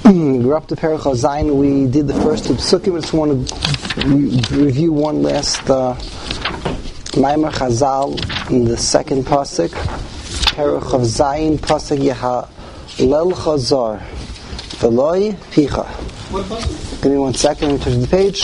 We're up to Perek Zayin. We did the first two psukim. I just want to review one last Maimer Chazal in the second pasuk. Perek Zayin pasuk Yehalel Chazar V'loi Picha. Give me 1 second. Let me turn the page.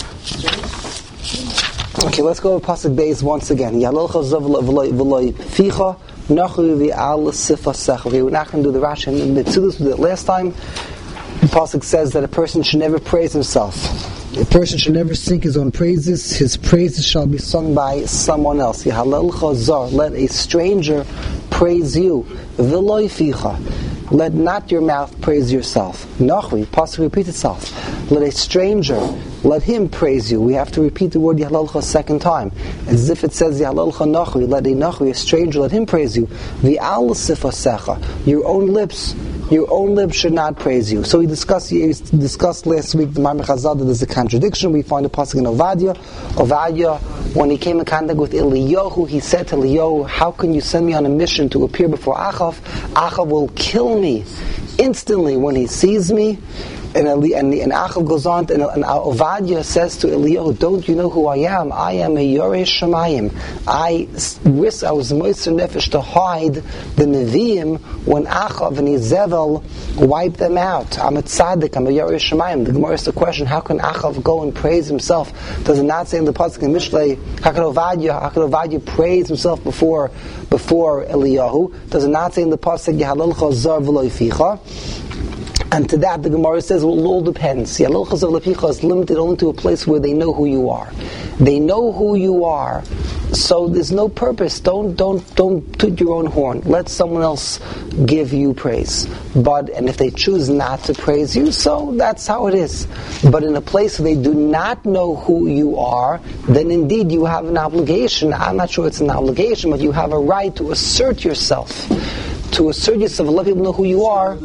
Okay, let's go with pasuk Beis once again. Yehalel Chazar V'loi Picha. Okay, we're not going to do the Rashi and the Mitzvahs. We did it last time. The pasuk says that a person should never praise himself. A person should never sing his own praises. His praises shall be sung by someone else. Yehalel chazar, let a stranger praise you. V'loi ficha, let not your mouth praise yourself. Nachri, pasuk repeats itself. Let a stranger, let him praise you. We have to repeat the word Yehalelcha a second time, as if it says Yehalelcha nachri. Let a nachri, a stranger, let him praise you. V'al sifasecha, your own lips should not praise you. So we discussed last week the Maimer Chazal that there's a contradiction. We find a pasuk in Ovadia, when he came in contact with Eliyahu, he said to Eliyahu, how can you send me on a mission to appear before Achav? Achav will kill me instantly when he sees me. And Achav goes on, and Ovadia says to Eliyahu, don't you know who I am? I am a Yoreh Shamayim. I was moiser nefesh to hide the Nevi'im when Achav and Izevel wiped them out. I'm a tzaddik, I'm a Yoreh Shamayim. The Gemara asks the question, how can Achav go and praise himself? Does it not say in the pasuk in Mishlei, how can Ovadia praise himself before Eliyahu? Does it not say in the pasuk, Yehalel chazar v'loi ficha? And to that, the Gemara says, well, it all depends. Yehalel chazar v'loi ficha is limited only to a place where they know who you are. They know who you are, so there's no purpose. Don't toot your own horn. Let someone else give you praise. And if they choose not to praise you, so that's how it is. But in a place where they do not know who you are, then indeed you have an obligation. I'm not sure it's an obligation, but you have a right to assert yourself. To assert yourself and let people know who you are.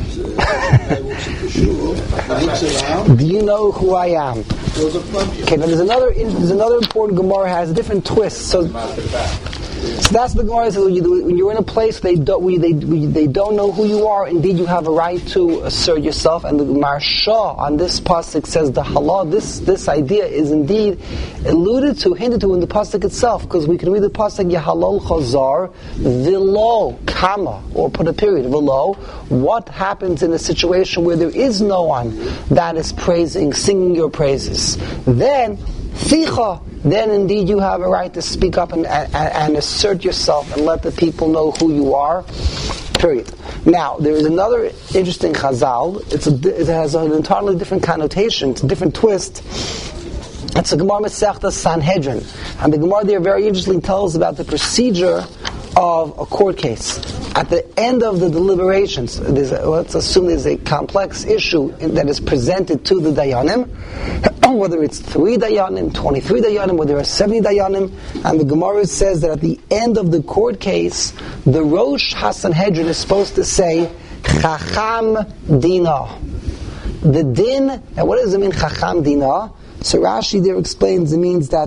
Do you know who I am? Okay, but there's another important Gemara has a different twist. So that's the Gemara says when you're in a place they don't know who you are. Indeed, you have a right to assert yourself. And the Marsha on this pasuk says the halal. This idea is indeed hinted to in the pasuk itself, because we can read the pasuk Yehalel chazar v'lo kama, or put a period v'lo. What happens in a situation where there is no one that is singing your praises? Then ficha. Then indeed you have a right to speak up and assert yourself and let the people know who you are. Period. Now, there is another interesting chazal. It has an entirely different connotation. It's a different twist. It's a Gemara Masechta Sanhedrin. And the Gemara there very interestingly tells about the procedure of a court case. At the end of the deliberations, let's assume there's a complex issue that is presented to the Dayanim, whether it's 3 Dayanim, 23 Dayanim, whether there are 70 Dayanim, and the Gemara says that at the end of the court case, the Rosh HaSanhedrin is supposed to say, Chacham Dina. The din, and what does it mean, Chacham Dina? So Rashi there explains it means that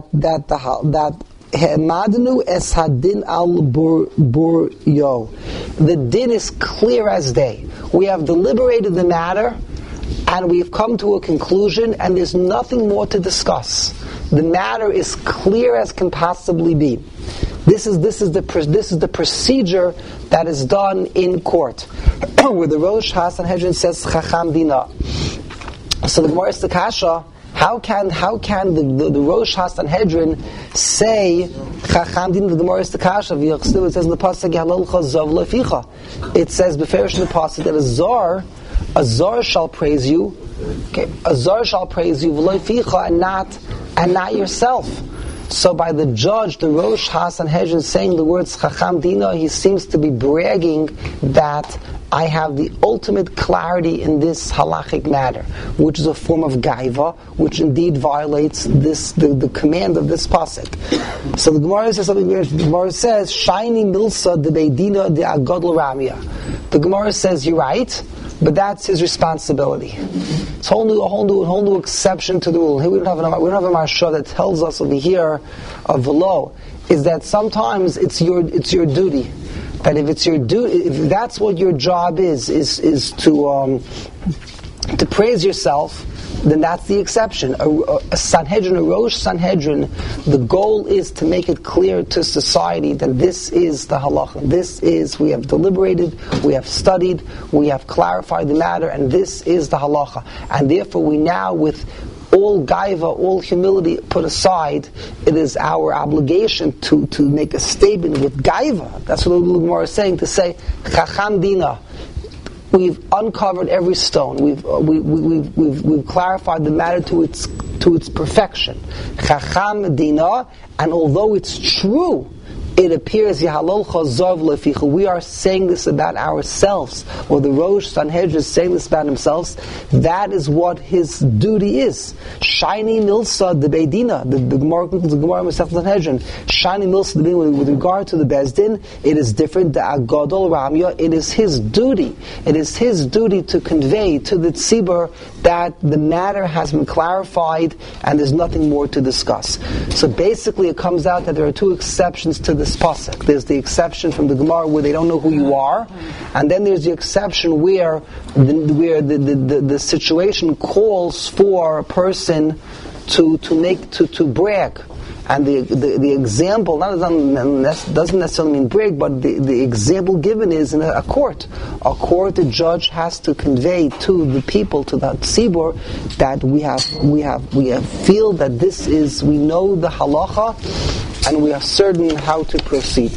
Madnu es hadin al buryo. The din is clear as day. We have deliberated the matter, and we've come to a conclusion, and there's nothing more to discuss. The matter is clear as can possibly be. This is the procedure that is done in court, where the Rosh HaSanhedrin says Chacham Dina. So the Gemara is the kasha. How can the Rosh HaSanhedrin say Chacham Din? The Gemara is the kasha. It says in the pasuk Yehalel chazar v'loi ficha. It says beferish in the pasuk that a zar shall praise you. Okay, a zar shall praise you v'loi ficha, and not yourself. So by the judge, the Rosh HaSanhedrin saying the words Chacham Dina, he seems to be bragging that I have the ultimate clarity in this halachic matter, which is a form of gaiva, which indeed violates the command of this pasuk. So the Gemara says something weird. The Gemara says, "Shiny milsa de beidina de agadol ramia." The Gemara says you're right, but that's his responsibility. It's a whole new exception to the rule. Here we don't have a marsha that tells us over here of v'lo, is that sometimes it's your duty. That if it's your duty, if that's what your job is to to praise yourself, then that's the exception. A Sanhedrin, a Rosh Sanhedrin, the goal is to make it clear to society that this is the halacha. This is, we have deliberated, we have studied, we have clarified the matter, and this is the halacha. And therefore we now, with all gaiva, all humility put aside, it is our obligation to make a statement with gaiva. That's what the Gemara is saying, to say, Chacham Dina. We've uncovered every stone. We've clarified the matter to its perfection. Chacham Dina, and although it's true, it appears Yahalol Chazov Lefichu. We are saying this about ourselves, or the Rosh Sanhedrin is saying this about themselves. That is what his duty is. Shiny Milsa the Beidina, the Gemara Masech Sanhedrin. Shiny Milsa the Beidina, with regard to the Bezdin, it is different. The Agadol Ramya, it is his duty. It is his duty to convey to the Tzibur that the matter has been clarified and there's nothing more to discuss. So basically, it comes out that there are two exceptions to this pasuk. There's the exception from the Gemara where they don't know who you are, and then there's the exception where the situation calls for a person to brag. And the example doesn't necessarily mean brag, but the example given is in a court. A court, the judge has to convey to the people, to the tzibur, that we feel that this is, we know the halacha, and we are certain how to proceed.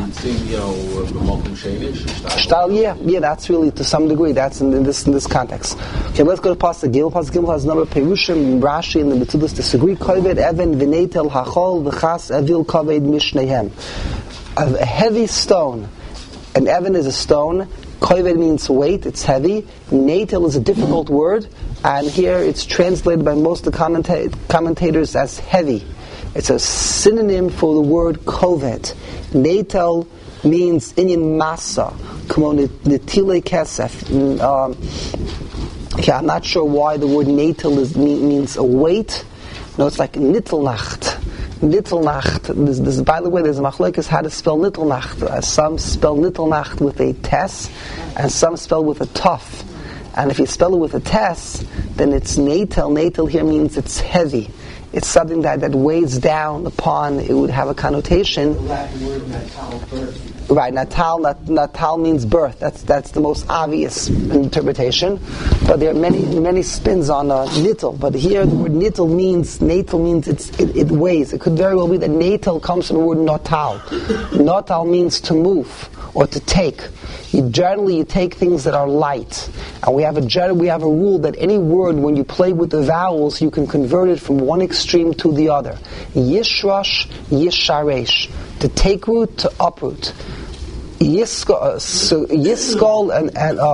Yeah, that's really to some degree. That's in this context. Okay, let's go to Pasuk Gimel. Pasuk Gimel has a number of perushim. Rashi and the Metzudos disagree. Koved even v'neitel hachol v'chas evil koved mishnehem. A heavy stone. An even is a stone. Koved means weight. It's heavy. Neitel is a difficult word, and here it's translated by most of the commentators as heavy. It's a synonym for the word koved. Neitel means inyan masa, netile kesef. I'm not sure why the word neitel means a weight. No, it's like nittelnacht. Nittelnacht. By the way, there's a machlokes how to spell nittelnacht. Some spell nittelnacht with a tes, and some spell with a tuf. And if you spell it with a tes, then it's neitel. Neitel here means it's heavy. It's something that weighs down upon, it would have a connotation. The Latin word natal, birth. Right, natal means birth. That's the most obvious interpretation. But there are many spins on nittel. But here the word natal means it weighs. It could very well be that natal comes from the word natal. Natal means to move or to take. You take things that are light, and we have a rule that any word, when you play with the vowels, you can convert it from one extreme to the other. Yishrash, yisharesh, to take root, to uproot. Yiskol and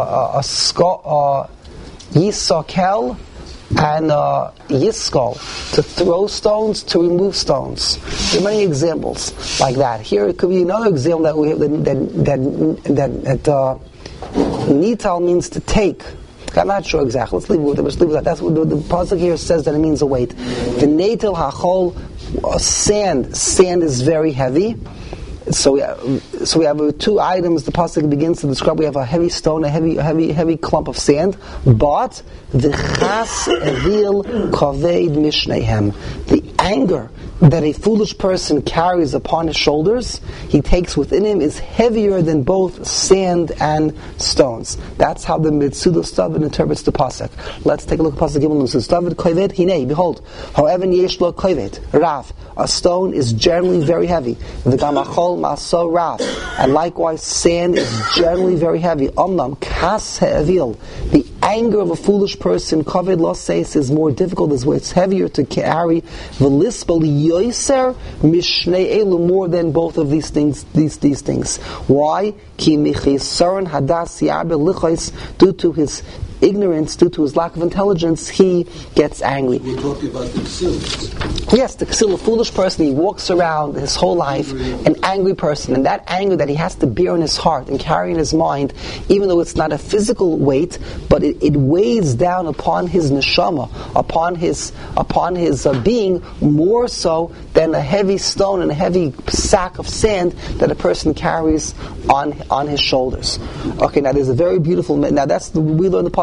yisakel and yiskol, to throw stones, to remove stones. There are many examples like that. Here it could be another example that we have that nital means to take. I'm not sure exactly. Let's leave it with that. That's what the pasuk here says, that it means a weight. The natal hachol, sand. Sand is very heavy. So we have two items. The pasuk begins to describe. We have a heavy stone, a heavy clump of sand. But the chas evil kaved mishnehem, the anger that a foolish person carries upon his shoulders, he takes within him, is heavier than both sand and stones. That's how the Metzudos David interprets the pasuk. Let's take a look at pasuk Gimel. Metzudos David koved hinei. Behold, however yesh lo koved rav. A stone is generally very heavy. The gamachol maso rav, and likewise sand is generally very heavy. Omnam kas he'evil, the anger of a foolish person, koved lo seis, is more difficult, is where it's heavier to carry. V'lispel yoiser mishnei elu, more than both of these things. These things. Why? Ki michisaron hadas yabe lichos, due to his ignorance, due to his lack of intelligence, he gets angry. We're talking about the Ksilas. Yes, the Ksil, a foolish person, he walks around his whole life, an angry person, and that anger that he has to bear in his heart and carry in his mind, even though it's not a physical weight, but it weighs down upon his neshama, upon his being, more so than a heavy stone and a heavy sack of sand that a person carries on his shoulders. Okay, now there's a very beautiful. Now we learn the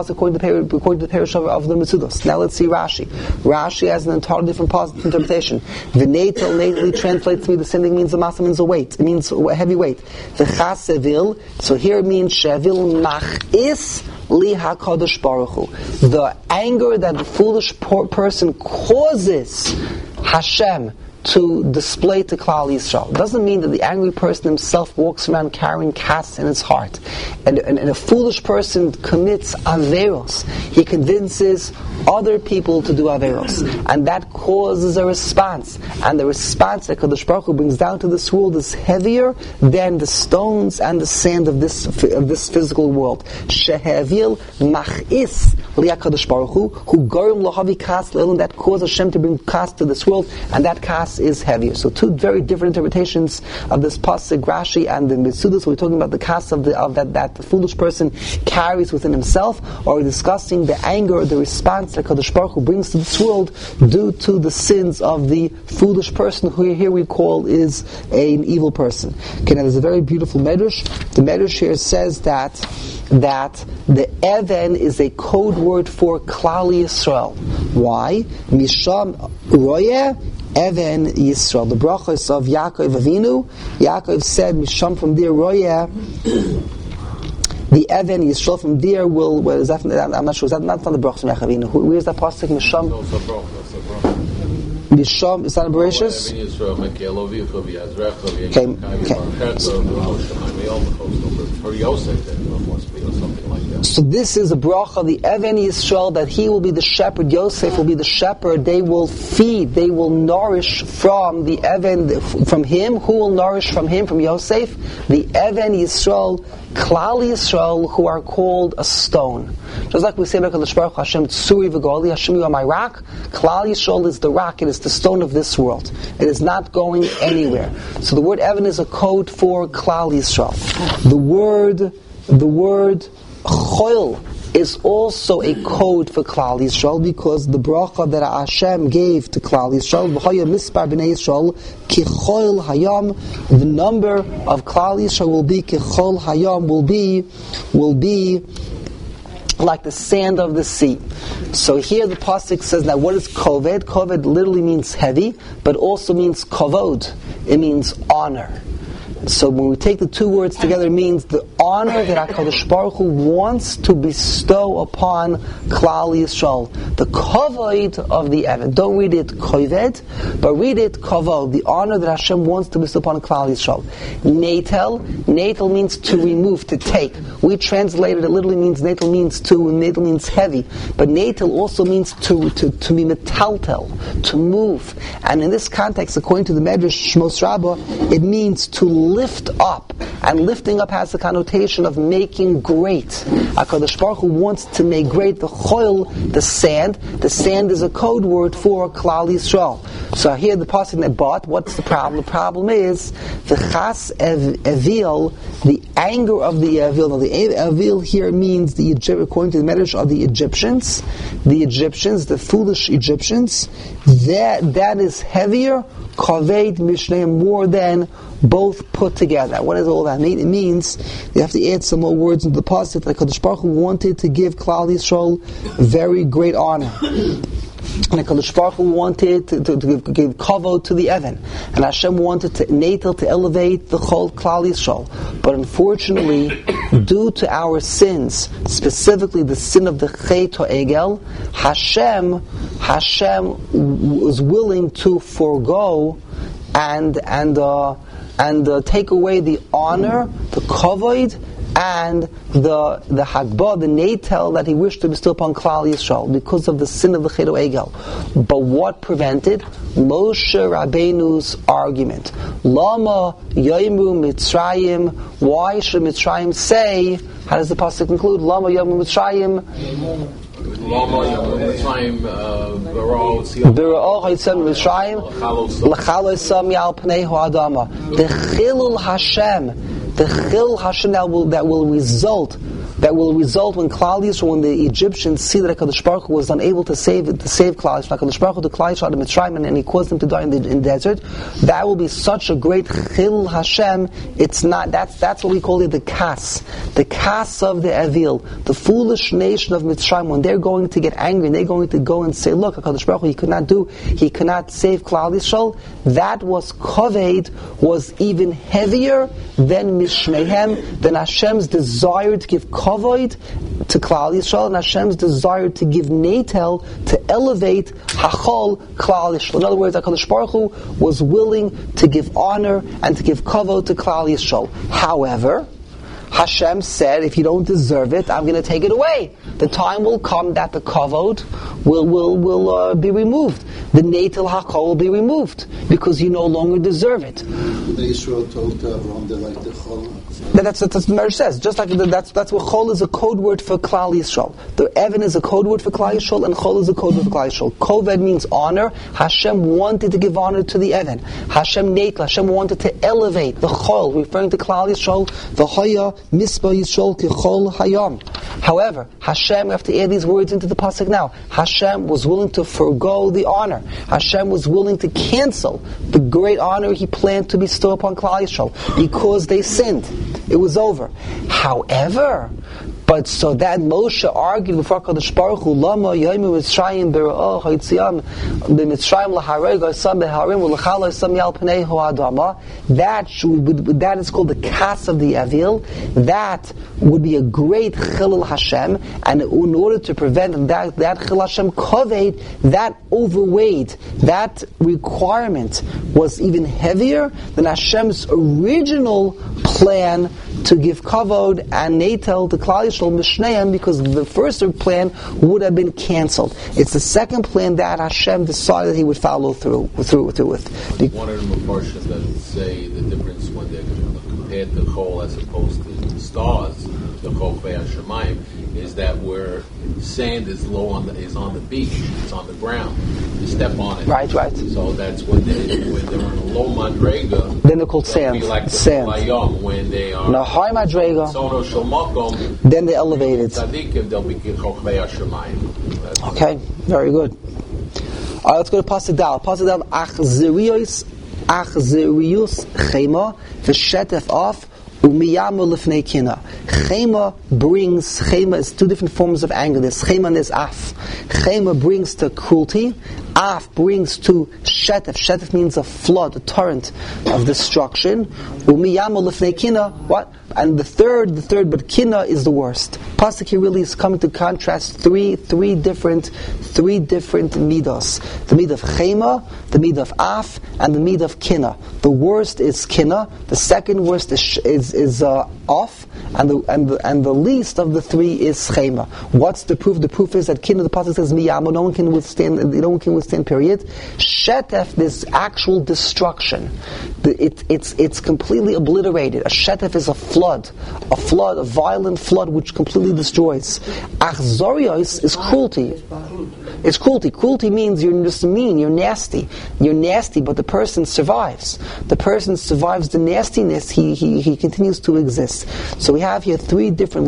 pasuk according to the parish of the Metzudos. Now let's see Rashi. Rashi has an entirely different positive interpretation. V'neitel natally translates to me the same thing means the masa means a weight. It means a heavy weight. The chasevil, so here it means shevil machis li hakadosh baruch hu. The anger that the foolish person causes Hashem to display to Klal Yisrael. It doesn't mean that the angry person himself walks around carrying kas in his heart. And a foolish person commits averos. He convinces other people to do averos. And that causes a response. And the response that Kadosh Baruch Hu brings down to this world is heavier than the stones and the sand of this physical world. Shehevil machis li'akadosh Baruch Hu gorim lohavi kas le'elam, that causes Hashem to bring kas to this world, and that kas is heavier. So two very different interpretations of this pasuk, Rashi and the Metzudos. We're talking about the kas of that the foolish person carries within himself, or we're discussing the anger or the response that Kadosh Baruch Hu brings to this world due to the sins of the foolish person, who here we call is an evil person. Okay, now there's a very beautiful medrash. The medrash here says that the Even is a code word for Klal Yisrael. Why? Misham Royeh Even Yisrael. The brachos of Yaakov Avinu. Yaakov said, Misham, from there, Royeh, the Even Yisrael, from there will. Where is that? I'm not sure. That's not the brachos of Yaakov Avinu. Where is that pasuk? Misham. Misham, is that in Bereshis? So this is a bracha, the Even Yisrael, that he will be the shepherd, Yosef will be the shepherd. They will feed, they will nourish from the Even, from him. Who will nourish from him, from Yosef? The Even Yisrael, Klal Yisrael, who are called a stone. Just like we say about Kadosh Baruch Hu, Hashem Tzuri v'Goli, Hashem you are my rock. Klal Yisrael is the rock, it is the stone of this world. It is not going anywhere. So the word Even is a code for Klal Yisrael. The word Choil is also a code for Klal Yisrael, because the bracha that Hashem gave to Klal Yisrael, V'chaya mispar b'nei Yisrael, ki choil hayam, the number of Klal Yisrael will be, ki choil hayam, will be like the sand of the sea. So here the pasuk says, now what is koved? Koved literally means heavy, but also means kovod. It means honor. So when we take the two words together, it means the honor that HaKadosh Baruch Hu wants to bestow upon Klal Yisrael. The kavod of the Even. Don't read it koved, but read it kavod. The honor that Hashem wants to bestow upon Klal Yisrael. Natel means to remove, to take. We translated it literally means natel means heavy. But natel also means to be metaltel, to move. And in this context, according to the Medrash Shmos Rabbah, it means to lift up, and lifting up has the connotation of making great. HaKadosh Baruch Hu wants to make great the choil, the sand. The sand is a code word for Klal Yisrael. So here the pasuk that bought. What's the problem? The problem is the chas evil, the anger of the evil. Now the evil here means the Egypt, according to the Medrash, are the Egyptians, the foolish Egyptians. That is heavier, kaved mishneh, more than both put together. What does all that mean? It means you have to add some more words into the pasuk. Like Kadosh Baruch Hu wanted to give Klal Yisrael very great honor. And HaKadosh Baruch Hu wanted to give kavod to the Even. And Hashem wanted to natal, to elevate the whole Klal Yisrael. But unfortunately, due to our sins, specifically the sin of the Chet HaEgel, Hashem was willing to forego and take away the honor, the kavod, and the hagbah, the natel that he wished to bestow upon Klal Yisrael because of the sin of the Chet HaEgel. But what prevented? Moshe Rabbeinu's argument. Lama Yoimru Mitzrayim. Why should Mitzrayim say? How does the pasuk conclude? Lama Yoimru Mitzrayim. The Chilul Hashem that will result that will result when Klal Yisrael, when the Egyptians see that HaKadosh Baruch Hu was unable to save Klal Yisrael, HaKadosh Baruch Hu to Klal Yisrael out of Mitzrayim, and he caused them to die in the desert. That will be such a great Chil Hashem. It's not. That's what we call it, the Kas of the Evil, the foolish nation of Mitzrayim. When they're going to get angry, and they're going to go and say, "Look, HaKadosh Baruch Hu, he could not save Klal Yisrael." That was Koved, was even heavier than Mishmehem, than Hashem's desire to give Kovod to Klal Yisrael, and Hashem's desire to give Natel, to elevate Hachol Klal Yisrael. In other words, HaKadosh Baruch Hu was willing to give honor and to give Kovod to Klal Yisrael. However, Hashem said, if you don't deserve it, I'm going to take it away. The time will come that the kavod will be removed. The natal hakol will be removed because you no longer deserve it. The Israel told Avram they like the chol. That's what the Medrash says. Just like that's what chol is a code word for Klal Yisrael. The Evan is a code word for Klal Yisrael, and chol is a code word for Klal Yisrael. Koved means honor. Hashem wanted to give honor to the Evan. Hashem wanted to elevate the chol, referring to Klal Yisrael. The Haya Mispa Yisrael Kechol Hayam. However, Hashem, we have to add these words into the pasuk now. Hashem was willing to forego the honor. Hashem was willing to cancel the great honor He planned to bestow upon Klal Yisrael because they sinned. It was over. However, but so that Moshe argued before HaKadosh Baruch Hu, Lama Yoyim Mitzrayim Bera'ah Ha'itziam B'Mitzrayim L'Harei G'Asam B'Harim U'L'Chal Ha'Isam Yal Pnei Ha'Adama. That is called the Kas of the Evil. That would be a great Chilul Hashem, and in order to prevent that Chilul Hashem Koved, that overweighed, that requirement was even heavier than Hashem's original plan to give kavod and natal to Klal Yisrael Mishneim, because the first plan would have been cancelled. It's the second plan that Hashem decided He would follow through with. One of the Mepharshim that say the difference when they're compared to Chol as opposed to the stars, the Chol Shemayim, is that where sand is on the beach, it's on the ground. You step on it. Right. So that's when they're in a low madrega. Then they're called sand. Like sand. When they are a high madrega. Then they elevated. Tzadikim, they'll be Chokvei Hashemayim. Okay, very good. All right, let's go to Pasuk Dal. Pasuk Dal, Achzerius Chema, V'shetef Af, Umiyamu Lifnei Kina. Chema is two different forms of anger. There's Chema and there's Af. Chema brings to cruelty. Af brings to Shetef. Shetef means a flood, a torrent of destruction. Umiyamu Lifnei Kina. What? And the third, but Kina is the worst. Pasuk here really is coming to contrast three different midos. The mid of Chema, the mid of Af, and the mid of Kina. The worst is Kina. The second worst is Af, and the least of the three is Chema. What's the proof? The proof is that Kina, the pasuk says Miyamo, no one can withstand. Period. Shetef, this actual destruction. It's completely obliterated. A Shetef is a flood, a violent flood which completely destroys. Achzorios is cruelty. It's cruelty. Cruelty means you're just mean, you're nasty. You're nasty, but the person survives. The person survives the nastiness, he continues to exist. So we have here three different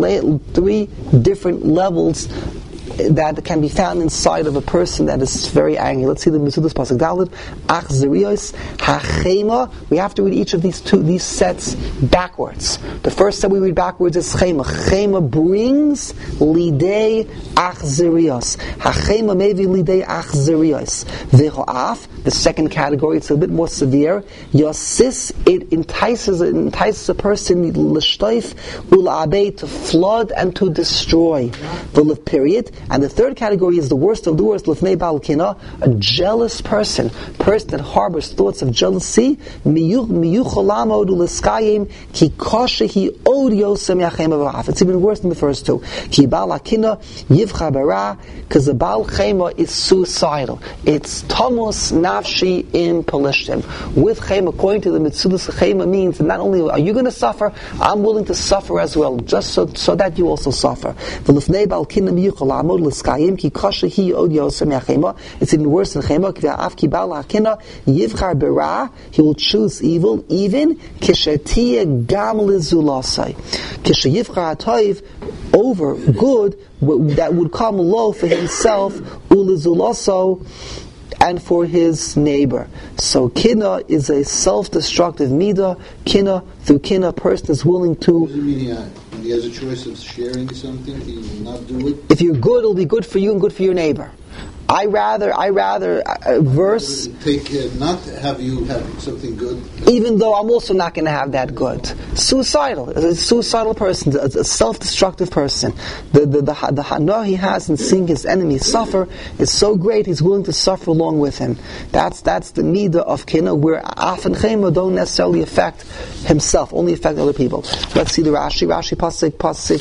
levels that can be found inside of a person that is very angry. Let's see the Mitzudas Pasuk Dalet. Achzerios Hachema. We have to read each of these sets backwards. The first set we read backwards is Chema. Chema brings lidei Achzerios. Hachema maybe lidei Achzerios. Vehoaf. The second category, it's a bit more severe. Yosis, it entices a person l'shtoif ul'abei, to flood and to destroy. The period. And the third category is the worst of the worst, l'fnei bal kina, a jealous person that harbors thoughts of jealousy. Miyucholamod u'leskayim ki koshehi odiosem yachem avaf. It's even worse than the first two. Ki bal kina yivcha bara, because the bal chema is suicidal. It's Thomas nafshi in Pelishtim. With chema, according to the Mitzudas, chema means that not only are you going to suffer, I'm willing to suffer as well, just so that you also suffer. The l'fnei bal kina miyucholamod. yamod l'skayim ki kasha hi od yosem yachema. It's even worse than chema. K've'af ki bal hakina yivchar bera. He will choose evil even kishetia gam lizulasai. Kishe yivchar hatoiv over good that would come low for himself ulizulaso and for his neighbor. So kina is a self-destructive midah. Kina, through kina, a person is willing to... What does it mean when he has a choice of sharing something, he will not do it? If you're good, it'll be good for you and good for your neighbor. I rather verse... Take not have you have something good. Even though I'm also not going to have that good. Suicidal. A suicidal person, a self-destructive person. The hana he has in seeing his enemy suffer is so great, he's willing to suffer along with him. That's the midah of kina, where af and chema don't necessarily affect himself, only affect other people. Let's see the Rashi pasuk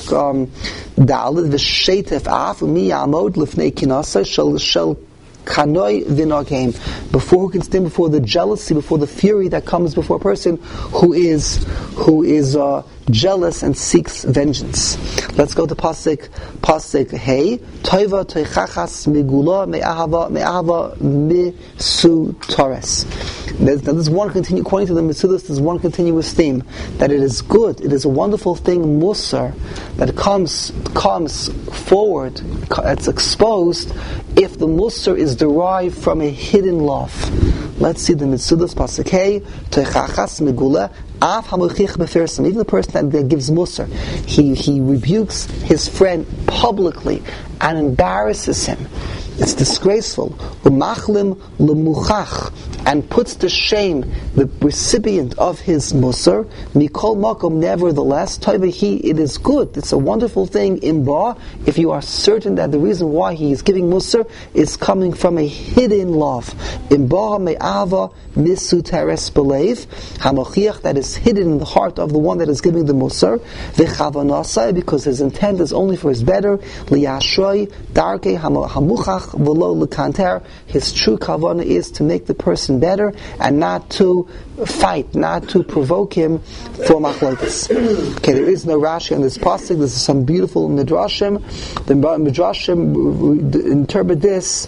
daled v'sheitef af mi yamod lifnei kinasa shel kanoi v'nogim, before who can stand before the jealousy, before the fury that comes before a person who is jealous and seeks vengeance. Let's go to pasuk hey toiva toichachas megula me'ahava misutores. Now there's one continuous, according to the Mitzudas, there's one continuous theme, that it is good, it is a wonderful thing, musar, that comes forward, it's exposed if the musar is derived from a hidden love. Let's see the Mitzudas pasuk hey toichachas megula. Even the person that gives musar, he rebukes his friend publicly and embarrasses him. It's disgraceful. Umachlim lemuchach, and puts to shame the recipient of his musar. Mikol makom, nevertheless, toivahi, it is good. It's a wonderful thing in ba, if you are certain that the reason why he is giving musar is coming from a hidden love. In ba me'ava misu teres belev, hamochiach, that is hidden in the heart of the one that is giving the musar. V'chavanasai, because his intent is only for his better. Liyashroi darkei hamuchach v'lo lekanter, his true kavanah is to make the person better and not to fight, not to provoke him for machlokes. Okay, there is no Rashi on this pasuk. This is some beautiful midrashim. The midrashim interpret this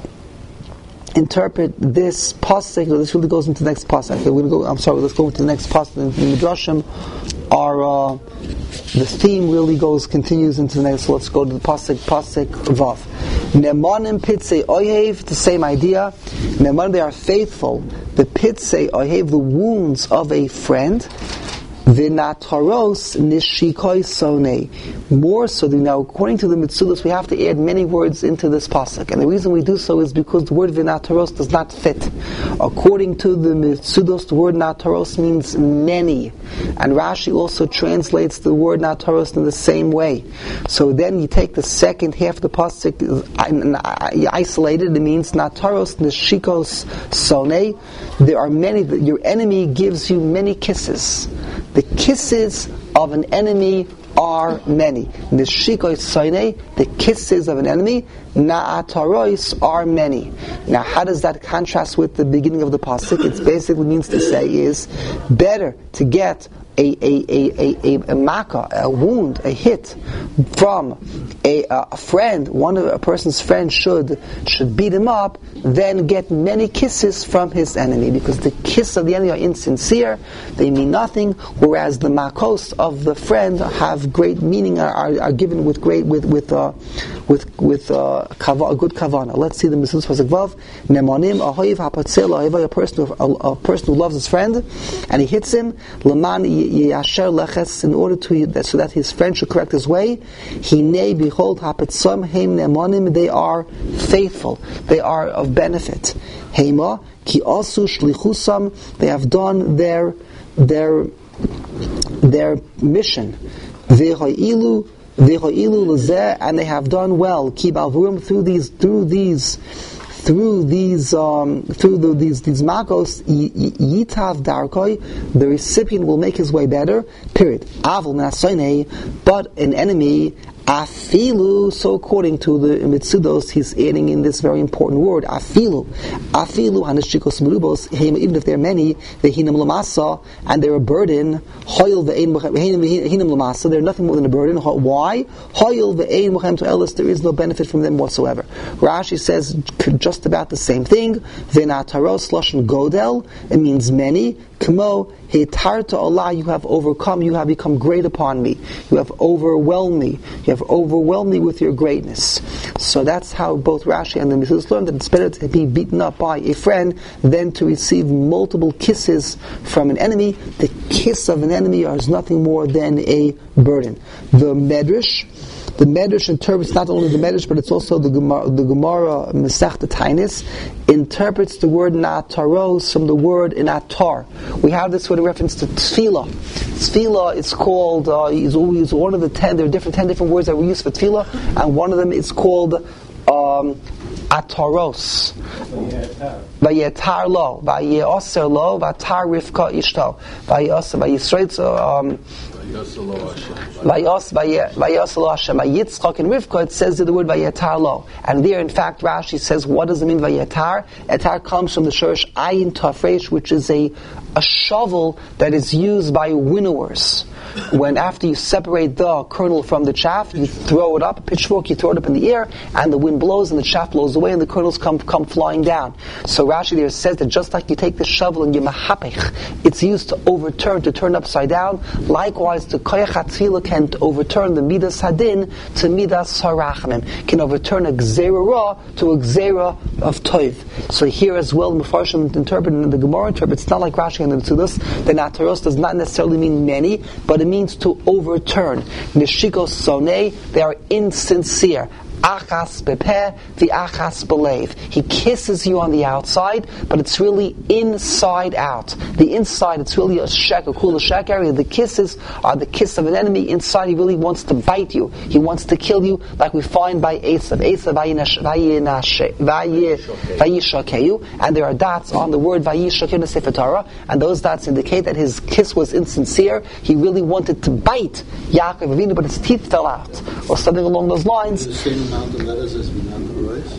pasuk. No, this really goes into the next pasuk. Okay, let's go into the next pasuk. The midrashim are the theme really continues into the next. So let's go to the pasuk vav. Nemanim pitzei oyev, the same idea. Nemanim, they are faithful. The pitzei oyev, the wounds of a friend. V'nataros nishikoi sonei. More so than now, according to the Mitzudas, we have to add many words into this pasuk, and the reason we do so is because the word v'nataros does not fit. According to the Mitzudas, the word nataros means many, and Rashi also translates the word nataros in the same way. So then you take the second half of the pasuk, you isolate it. It means nataros nishikos sonei. There are many. Your enemy gives you many kisses. The kisses of an enemy are many. Nishikos sonei, the kisses of an enemy, na'ataros, are many. Now, how does that contrast with the beginning of the pasuk? It basically means to say is better to get a makkah, a wound, a hit from a friend. A person's friend should beat him up, then get many kisses from his enemy, because the kisses of the enemy are insincere, they mean nothing, whereas the makos of the friend have great meaning, are given with good kavana. Let's see the Mitzudas pasuk vav. Nemanim ahoiv hapatzel ahoiv, a person who loves his friend and he hits him, leman yasher leches, in order so that his friend should correct his way. Hinei, behold, hapatzom heim nemanim, they are faithful, they are of benefit. Heima ki asu shlichusam, they have done their mission. V'ho'ilu lezeh, and they have done well. Ki ba'avurim, through these makos, yitav darkoi, the recipient will make his way better. Period. Avul nasonei, but an enemy, Afilu, so according to the Mitzudos, he's adding in this very important word, afilu. Afilu, haneshikos merubos, even if there are many, vehinam lamasa, and they're a burden, hoyel vehinam lamasa, they're nothing more than a burden. Why? Hoyel ve'ein mochem to elis, there is no benefit from them whatsoever. Rashi says just about the same thing, venataros lashon godel, it means many, kmo, hetarta Allah, you have overcome, you have become great upon me, you have overwhelmed me, you have overwhelmed me with your greatness. So that's how both Rashi and the Mitzudos learned that it's better to be beaten up by a friend than to receive multiple kisses from an enemy. The kiss of an enemy is nothing more than a burden. The Medrash interprets not only the Medrash, but it's also the Gemara Masechta Tainis interprets the word nataros from the word in atar. We have this with a reference to tefillah. Tefillah is called is always one of the 10. There are 10 different words that we use for tefillah, and one of them is called ataros. Vayetar lo, vayeoser lo, vatar rivka ishto, vayeoser vayisreitzo. Vayasalo Hashem, Yitzchak and Rivka, it says the word Vayetar lo. And there, in fact, Rashi says, what does it mean Vayetar? Etar comes from the shorish ayin tafresh, which is a shovel that is used by winnowers. When after you separate the kernel from the chaff, you throw it up, a pitchfork, you throw it up in the air, and the wind blows and the chaff blows away and the kernels come flying down. So Rashi there says that just like you take the shovel and you mahapech, it's used to overturn, to turn upside down. Likewise, the koyach hatfila can overturn the midas hadin to midas harachamim, can overturn a gzera ra to a gzera of toiv. So here as well, Mefarshim interpret and the Gemara interprets, it's not like Rashi and the Mitzudos, the nataros does not necessarily mean many, but it means to overturn. Neshikos sonei, they are insincere. Achas bepeh, the achas belev. He kisses you on the outside, but it's really inside out. The inside, it's really a kula shek area. The kisses are the kiss of an enemy. Inside, he really wants to bite you. He wants to kill you, like we find by Esav. Esav vayishakeyu, and there are dots on the word vayishakeyu in the Sefer Torah, and those dots indicate that his kiss was insincere. He really wanted to bite Yaakov Avinu, but his teeth fell out, or something along those lines. Amount of letters as we memorize?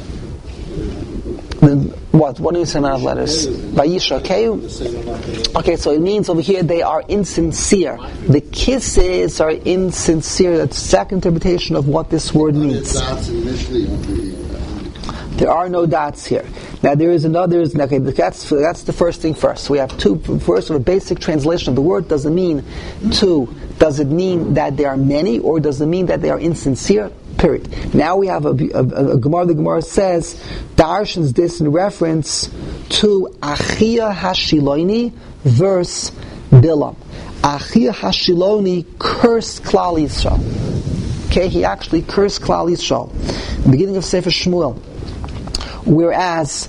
What do you say amount of letters? Vayishakeyu? Okay, so it means over here they are insincere. The kisses are insincere. That's the second interpretation of what this word means. There are no dots here. Now there is another. Okay, that's the first thing first. We have two. First, a basic translation of the word. Does it mean two? Does it mean that there are many, or does it mean that they are insincere? Period. Now we have a Gemara. The Gemara says, darshans this in reference to Achia Hashiloni verse Bilam. Achia Hashiloni cursed Klal Yisrael. Okay, he actually cursed Klal Yisrael. The beginning of Sefer Shmuel. Whereas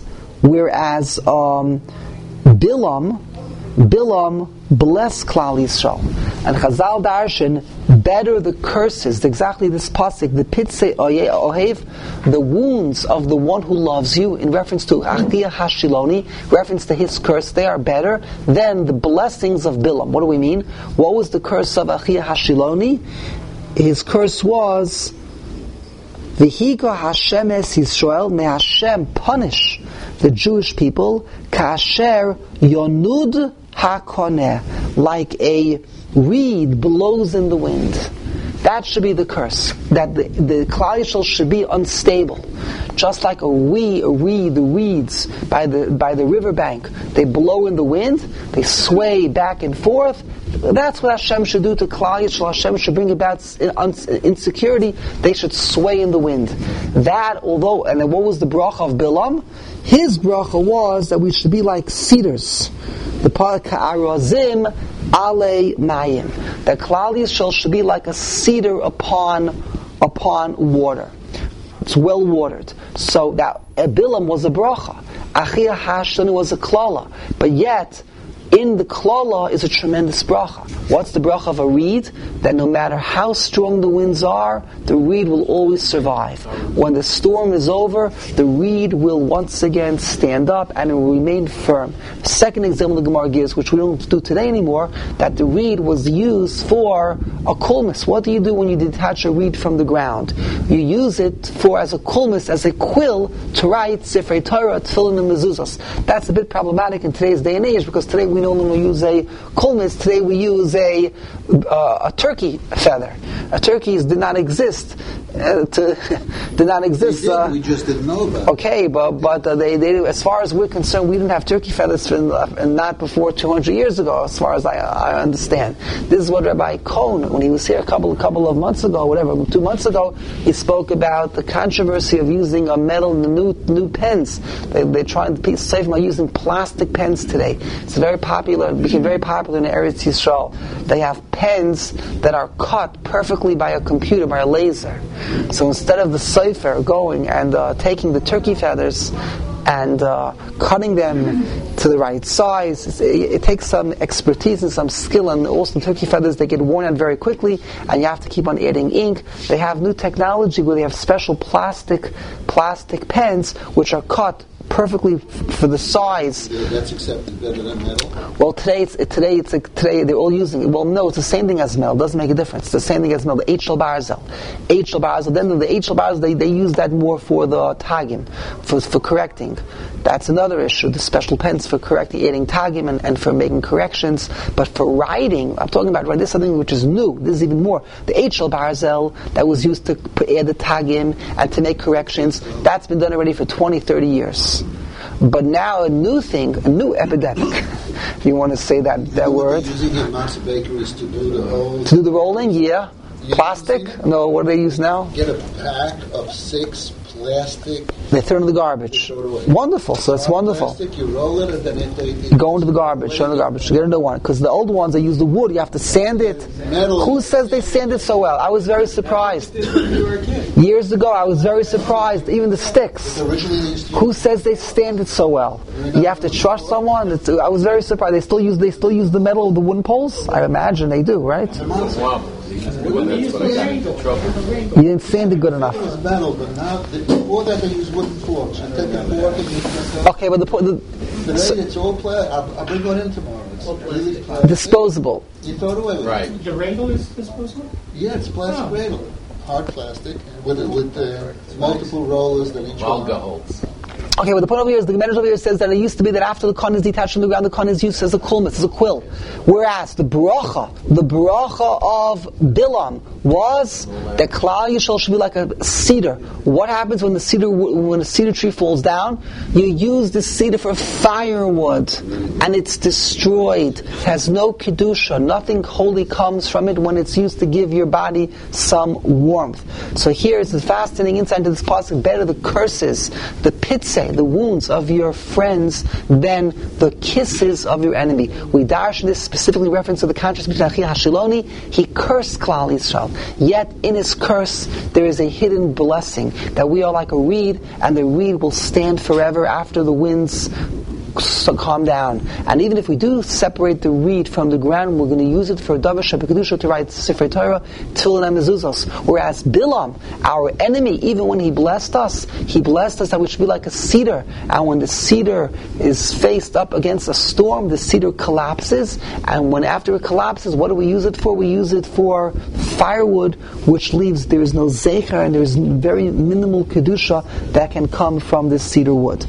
Bilam blessed Klal Yisrael. And Chazal Darshan, better the curses, exactly this pasuk, the pitzei ohev, the wounds of the one who loves you, in reference to Achia Hashiloni, reference to his curse, they are better than the blessings of Bilam. What do we mean? What was the curse of Achia Hashiloni? His curse was, V'hika Hashem es Yisrael, may Hashem punish the Jewish people, kasher yonud hakoneh, like a reed blows in the wind. That should be the curse. That the Klal Yisrael should be unstable, just like the reeds by the riverbank. They blow in the wind. They sway back and forth. That's what Hashem should do to Klal Yisrael. Hashem should bring about insecurity. They should sway in the wind. That, although, and then what was the bracha of Bilam? His bracha was that we should be like cedars. The part ka'arazim ale mayim. That Klal Yisrael should be like a cedar upon water. It's well watered. So that Bilam was a bracha. Achia Hashiloni was a klala. But yet, in the klala is a tremendous bracha. What's the bracha of a reed? That no matter how strong the winds are, the reed will always survive. When the storm is over, the reed will once again stand up and it will remain firm. Second example the Gemara gives, which we don't do today anymore, that the reed was used for a kulmis. What do you do when you detach a reed from the ground? You use it as a kulmis, as a quill, to write Sifrei Torah, Tefillin, and Mezuzos. That's a bit problematic in today's day and age, because today we no longer use a kulmis. Today we use a turkey feather. Turkeys did not exist. Did not exist. We just didn't know about it. Okay, but they as far as we're concerned, we didn't have turkey feathers not before 200 years ago, as far as I understand. This is what Rabbi Cohn, when he was here a couple of months ago, 2 months ago, he spoke about the controversy of using a metal in the new pens. They're trying to save by using plastic pens today. It's became very popular in Eretz Yisrael. They have pens that are cut perfectly by a computer, by a laser. So instead of the sofer going and taking the turkey feathers and cutting them to the right size, it takes some expertise and some skill, and also turkey feathers, they get worn out very quickly, and you have to keep on adding ink. They have new technology where they have special plastic pens which are cut perfectly for the size. That's accepted better than metal? Well, today they're all using it. Well, no, it's the same thing as metal. It doesn't make a difference. It's the same thing as metal. The Eichel Barzel. Then the Eichel Barzel, they use that more for the tagim, for correcting. That's another issue. The special pens for correcting, adding tagim and for making corrections. But for writing, I'm talking about this is something which is new. This is even more. The Eichel Barzel that was used to add the tagim and to make corrections, that's been done already for 20, 30 years. But now a new epidemic, if you want to say that word. Using in master bakeries to do the whole... To do the rolling, yeah. Plastic? No, what do they use now? Get a pack of 6 plastic. They throw it in the garbage. Throw it away. Wonderful, so it's wonderful. Plastic, you roll it and then they go into the garbage, get into one. Because the old ones, they use the wood, you have to sand it. Metal. Who says they sand it so well? I was very surprised. Years ago, I was very surprised. Even the sticks. Who says they sand it so well? You have to trust someone. I was very surprised. They still use the metal of the wooden poles? I imagine they do, right? You didn't sand it good enough. It was metal, but now before that they use wooden forks. You take a fork and you okay, but today it's all plastic. I'll bring one in tomorrow. It's really plastic. Disposable. You throw it away with right. it. The radle is disposable? Yeah, it's plastic radle. Hard plastic with multiple rollers that each one holds. Okay, well the point over here is the Medrash over here says that it used to be that after the kon is detached from the ground, the kon is used as a kulmis, as a quill. Whereas the bracha of Bilam was that Klal Yisrael should be like a cedar. What happens when a cedar tree falls down? You use the cedar for firewood, and it's destroyed. It has no kedusha. Nothing holy comes from it when it's used to give your body some warmth. So here is the fascinating insight into this pasuk. Better the curses, the pitzeh, the wounds of your friends than the kisses of your enemy. We darshan this specifically reference to the contrast between Achi Hashiloni. He cursed Klal Yisrael. Yet in his curse there is a hidden blessing that we are like a reed, and the reed will stand forever after the winds calm down. And even if we do separate the reed from the ground, we're going to use it for Davar Shebekadusha to write Sifrei Torah, Tefillin and Mezuzos. Whereas Bilam, our enemy, even when he blessed us that we should be like a cedar. And when the cedar is faced up against a storm, the cedar collapses. And when after it collapses, what do we use it for? We use it for firewood, which leaves, there is no zecher, and there is very minimal kedusha that can come from this cedar wood.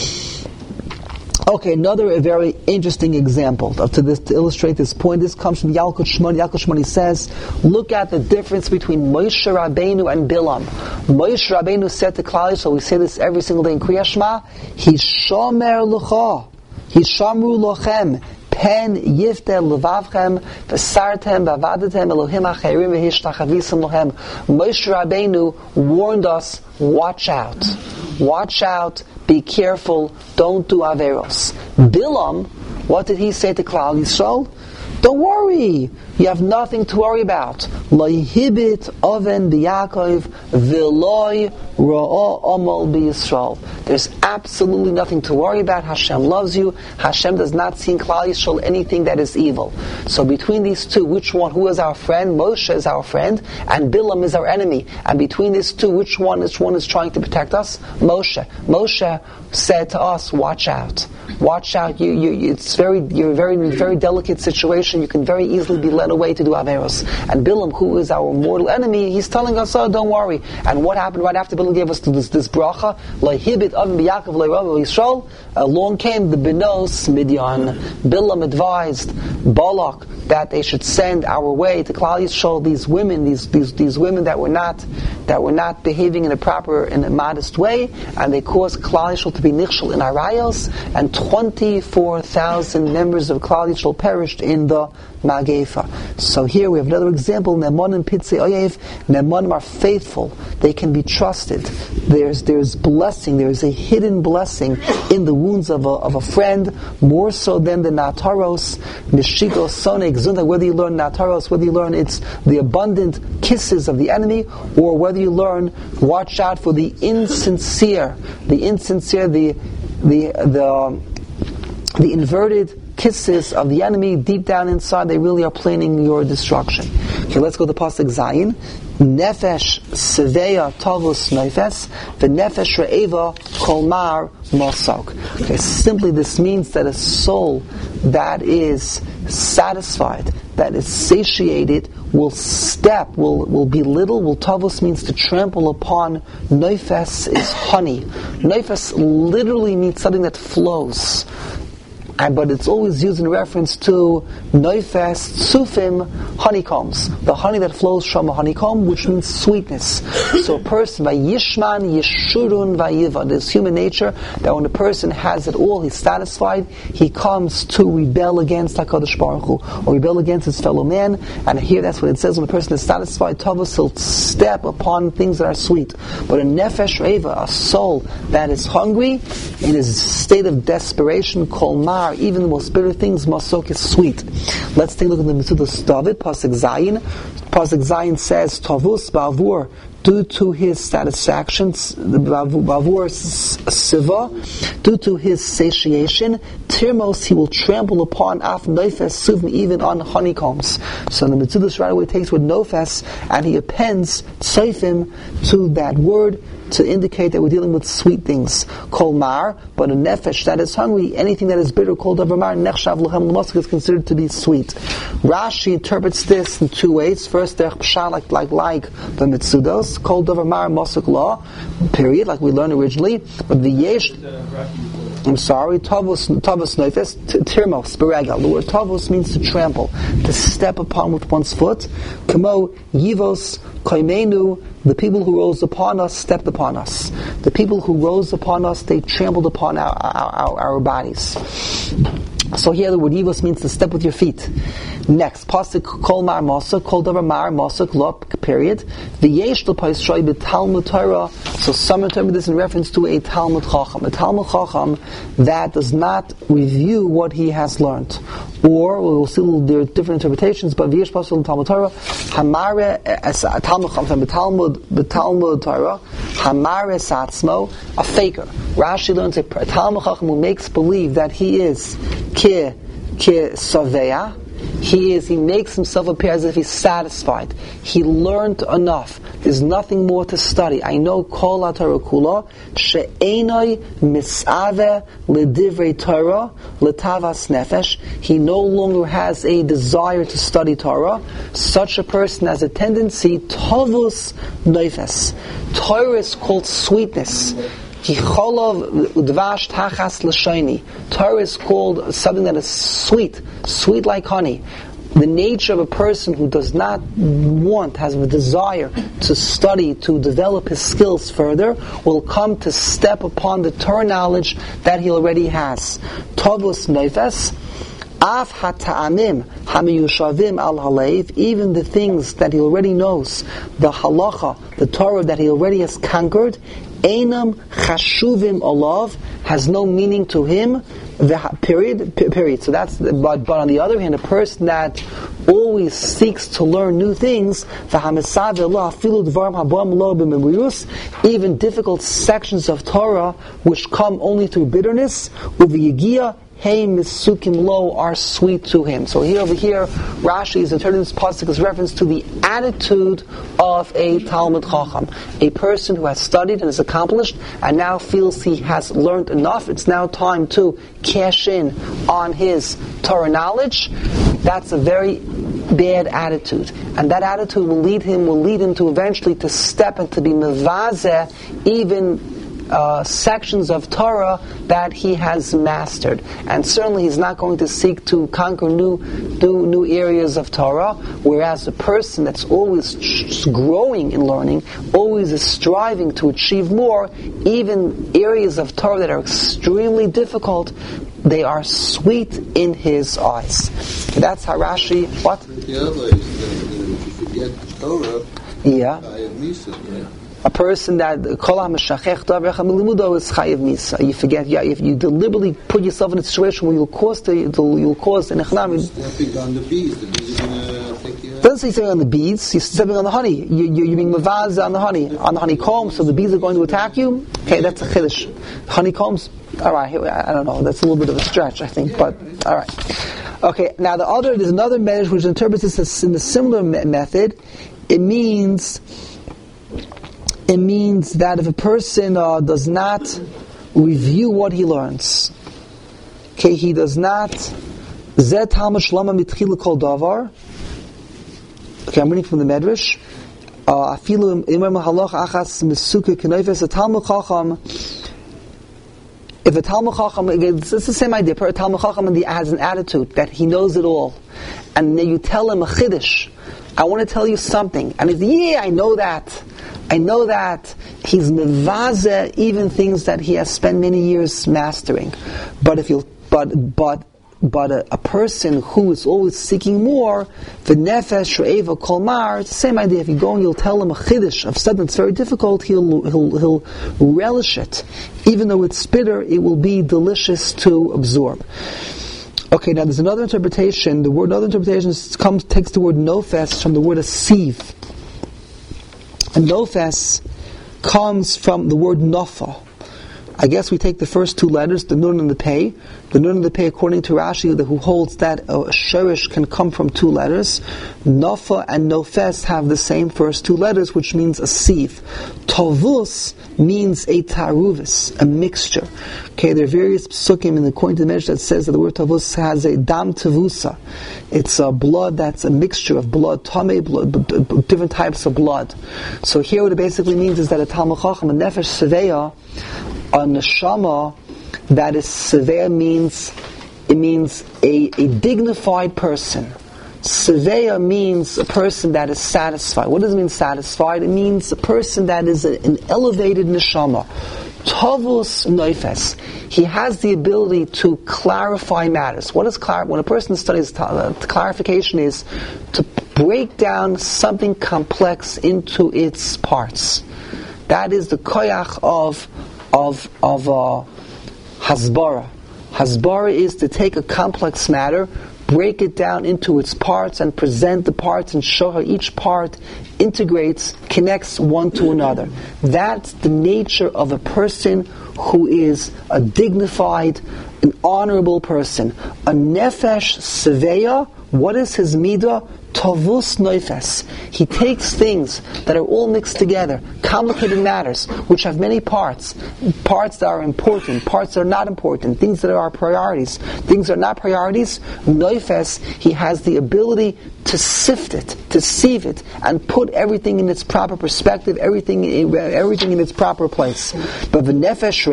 Okay, another very interesting example to illustrate this point. This comes from Yalkut Shmoni. Yalkut Shmoni says, look at the difference between Moshe Rabbeinu and Bilam. Moshe Rabbeinu said to Klal Yisrael, we say this every single day in Kriyas Shema, Hishomer L'cha, Hishamru Lochem, Pen Yifte Levavchem, Vesartem Vavadetem Elohim Acherim V'Hishtachavisem Lochem. Moshe Rabbeinu warned us, watch out, be careful, don't do Averos. Bilam, what did he say to Klal Yisrael? Don't worry, you have nothing to worry about. Lo yihibit oven b'Yaakov v'loi Ra'ah amal b'Yisrael. There's absolutely nothing to worry about. Hashem loves you. Hashem does not see in Klal Yisrael anything that is evil. So between these two, who is our friend? Moshe is our friend, and Bilam is our enemy. And between these two, which one is trying to protect us? Moshe. Moshe said to us, watch out. Watch out, you're very delicate situation. You can very easily be led away to do Averos. And Bilam, who is our mortal enemy, he's telling us, oh, don't worry. And what happened right after Bilam gave us this bracha? Along came the Benos Midian. Bilam advised Balak that they should send our way to Klal Yisrael these women, these women that were not behaving in a modest way, and they caused Klal Yisrael to be nichshel in Arayos, and 24,000 members of Klal Yisrael perished in the Magefa. So here we have another example. Ne'emanim Pitzei Oyev. Ne'emanim are faithful. They can be trusted. There's blessing. There's a hidden blessing in the wounds of a friend, more so than the Nataros. Mishiko Sonek Zunda. Whether you learn Nataros, whether you learn it's the abundant kisses of the enemy, or whether you learn watch out for the insincere, the inverted kisses of the enemy. Deep down inside, they really are planning your destruction. Okay, let's go to Pasuk Zayin. Nefesh seveya tavus nefes, v'nefesh re'eva kolmar mosok. Okay, simply this means that a soul that is satisfied, that is satiated, will belittle. Tavus means to trample upon. Nefes is honey. Nefes literally means something that flows. But it's always used in reference to noifes, sufim, honeycombs. The honey that flows from a honeycomb, which means sweetness. So a person, vayishman, yeshurun, vayiva. There's human nature that when a person has it all, he's satisfied, he comes to rebel against HaKadosh Baruch Hu, or rebel against his fellow man. And here that's what it says, when a person is satisfied, Tavus, he'll step upon things that are sweet. But a nefesh reiva, a soul that is hungry, in his state of desperation, kolmar, even the most bitter things, masok is sweet. Let's take a look at the Metzudas David, Pasuk Zayin. Pasuk Zayin says, Tavus ba'avur, due to his satisfactions, ba'avur siva, due to his satiation, tirmos, he will trample upon af noifes suvim, even on honeycombs. So the Metzudas right away takes with nofes, and he appends tseifim to that word, to indicate that we're dealing with sweet things. Kol mar, but a nefesh that is hungry, anything that is bitter, called over mar, nechshav lechem l'mosk, is considered to be sweet. Rashi interprets this in two ways. First, derech pshat, like the Metzudos, called over mar, mosuk law, period, like we learned originally. But the yesh, tavus noifes, tirmos, beregal. The word tavus means to trample, to step upon with one's foot. Kamo yivos koimenu, the people who rose upon us stepped upon us. The people who rose upon us, they trampled upon our bodies. So here the word yivos means to step with your feet. Next, pasuk kol mar mosuk, kol davar mar mosuk lop, period. V'yesh l'pais shoy b'talmud Torah. So some interpret this in reference to a Talmud Chacham. A Talmud Chacham that does not review what he has learned. Or, we'll see there are different interpretations, but v'yesh pasuk l'talmud Torah, hamare, Talmud Chacham, b'talmud Torah, hamare satzmo, a faker. Rashi learns a Talmud Chacham who makes believe that he is ki saveya. He makes himself appear as if he's satisfied. He learned enough. There's nothing more to study. I know kol haTorah kula she'enoi misave l'divrei Torah l'tavas nefesh. He no longer has a desire to study Torah. Such a person has a tendency tavus noifes. Torah is called sweetness. Torah is called something that is sweet like honey. The nature of a person who does not has a desire to study, to develop his skills further, will come to step upon the Torah knowledge that he already has. Tovus neifes, af hata'amim hamiyushavim al haleiv, even the things that he already knows, the halacha, the Torah that he already has conquered, Einam chashuvim olav, has no meaning to him, Period. So that's. But on the other hand, a person that always seeks to learn new things, even difficult sections of Torah which come only through bitterness, hey misukim lo, are sweet to him. So over here, Rashi is interpreting this pasuk as reference to the attitude of a Talmud Chacham, a person who has studied and is accomplished, and now feels he has learned enough. It's now time to cash in on his Torah knowledge. That's a very bad attitude, and that attitude will lead him to eventually to step and to be mevazeh even sections of Torah that he has mastered, and certainly he's not going to seek to conquer new areas of Torah. Whereas a person that's always growing in learning, always is striving to achieve more, even areas of Torah that are extremely difficult, they are sweet in his eyes. That's how Rashi. What? The other is that if you forget the Torah, yeah. Yeah. A person that kol ha'meshachech davar milimudo is chayiv misa. You forget. Yeah, if you deliberately put yourself in a situation where you'll cause an echnam. Stepping on the bees are going to take you out. Doesn't say stepping on the bees. You're stepping on the honey. You're being mavaz on the honeycomb. So the bees are going to attack you. Okay, that's a chiddush. Honeycombs. All right. I don't know. That's a little bit of a stretch, I think. But all right. Okay. Now there's another medrash which interprets this in a similar method. It means that if a person does not review what he learns, okay, he does not. Zeh Talmud Shlama mitchila kol davar. Okay, I'm reading from the Medrash. Afilu imam halach achas mesuke k'noifes a Talmud Chacham. If a Talmud Chacham, it's the same idea. A Talmud Chacham has an attitude that he knows it all, and then you tell him a chiddush. I want to tell you something, and he's I know that. He's mevazeh even things that he has spent many years mastering. But a person who is always seeking more, the nefesh re'eva kol mar, it's the same idea. If you go and you'll tell him a chiddush of something that's very difficult, he'll relish it. Even though it's bitter, it will be delicious to absorb. Okay, now there's another interpretation. Another interpretation takes the word nofes from the word asiv. And nofes comes from the word nofa. I guess we take the first two letters, the nun and the pei. The nun and the pei, according to Rashi, who holds that a sherish can come from two letters. Nofa and nofes have the same first two letters, which means a sieve. Tovus means a taruvis, a mixture. Okay, there are various psukim according to the Medrash that says that the word tavus has a dam tavusa. It's a blood that's a mixture of blood, tamei blood, different types of blood. So here what it basically means is that a Talmud Chacham, a nefesh seveya, a neshama that is seveya means a dignified person. Seveya means a person that is satisfied. What does it mean satisfied? It means a person that is an elevated neshama. Tavus noifes. He has the ability to clarify matters. What is when a person studies clarification is to break down something complex into its parts. That is the koyach of hasbara. Hasbara is to take a complex matter, break it down into its parts, and present the parts and show how each part integrates, connects one to another. That's the nature of a person who is a dignified, an honorable person. A nefesh seveya, what is his midah? Tavus noifes. He takes things that are all mixed together, complicated matters, which have many parts that are important, parts that are not important, things that are priorities, things that are not priorities. Noifes, he has the ability to sift it, to sieve it, and put everything in its proper perspective, everything in its proper place. But a nefesh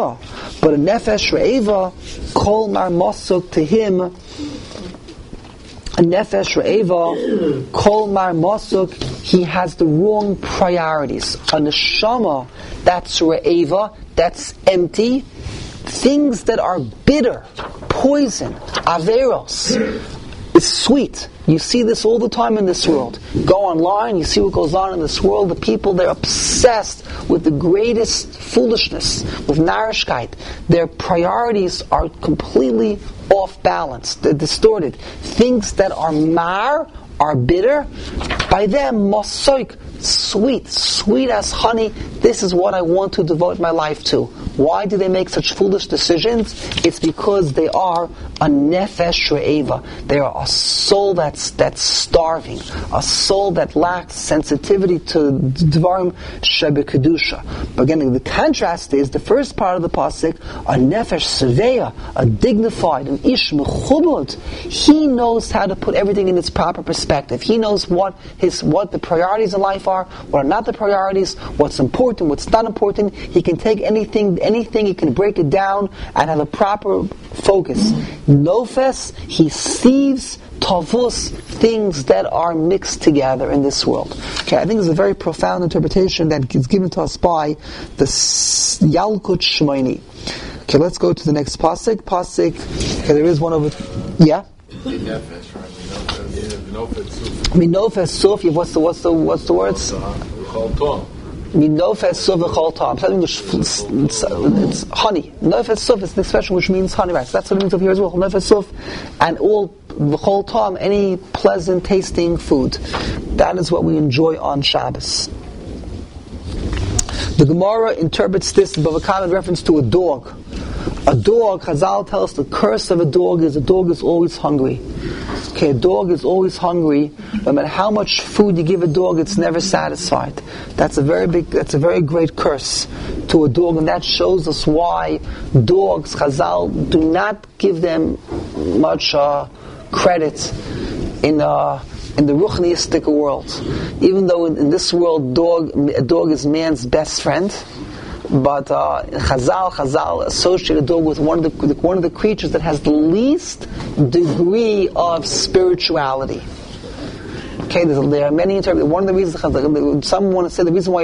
re'eva, kol mar mosuk, to him, a nefesh re'eva, kol mar mosuk, he has the wrong priorities. A neshama that's re'eva, that's empty, things that are bitter, poison, averos, is sweet. You see this all the time in this world. Go online, you see what goes on in this world. The people, they're obsessed with the greatest foolishness, with narishkeit. Their priorities are completely off balance. They're distorted. Things that are mar, are bitter, by them, masoik, sweet as honey. This is what I want to devote my life to. Why do they make such foolish decisions? It's because they are a nefesh re'eva. They are a soul that's starving, a soul that lacks sensitivity to dvarim shebekedusha. But again, the contrast is the first part of the pasuk, a nefesh seveya, a dignified, an ish mechubot. He knows how to put everything in its proper perspective. He knows what the priorities in life are, what are not the priorities, what's important, what's not important. He can take anything, he can break it down and have a proper focus. Nofes, he sees tavus, things that are mixed together in this world. Okay, I think it's a very profound interpretation that is given to us by the Yalkut Shmoini. Okay, let's go to the next pasuk. Okay, there is one over. Yeah. Minofes suf. What's the words? Minofes suf v'chol tom. It's honey. Nofes suf is an expression which means honey. Right. So that's what it means over here as well. Nofes suf, and all v'chol tom, any pleasant tasting food. That is what we enjoy on Shabbos. The Gemara interprets this in Bava Kama in reference to a dog. A dog, Chazal tells us the curse of a dog is always hungry. Okay, a dog is always hungry. No matter how much food you give a dog, it's never satisfied. That's a very great curse to a dog, and that shows us why dogs, Chazal, do not give them much credit in the ruchniistic world. Even though in this world, a dog is man's best friend. But Chazal associate a dog with one of the creatures that has the least degree of spirituality. Okay, there are many interpretations. One of the reasons, some want to say the reason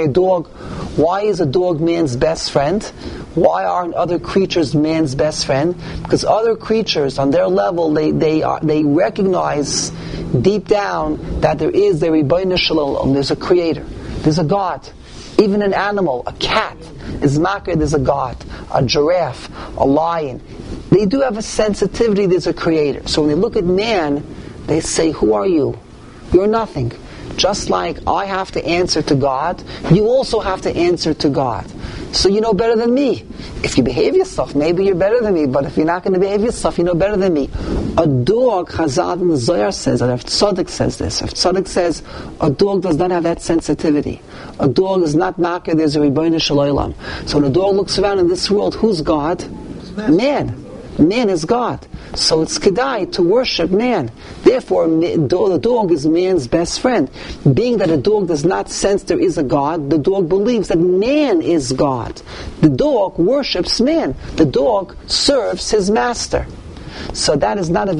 why is a dog man's best friend? Why aren't other creatures man's best friend? Because other creatures, on their level, they recognize deep down that there is a Ribono Shel Olam, there's a creator, there's a God. Even an animal, a cat, is makir, there's a God. A giraffe, a lion. They do have a sensitivity, there's a creator. So when they look at man, they say, who are you? You're nothing. Just like I have to answer to God, you also have to answer to God. So you know better than me. If you behave yourself, maybe you're better than me, but if you're not going to behave yourself, you know better than me. A dog, Chazal in the Zohar says, and Rav Tzadok says this, Rav Tzadok says, a dog does not have that sensitivity. A dog is not makir, there's a Ribono Shel Olam. So when a dog looks around in this world, who's God? Man. Man is God. So it's kedai to worship man. Therefore, the dog is man's best friend. Being that a dog does not sense there is a God, the dog believes that man is God. The dog worships man. The dog serves his master. So that is not a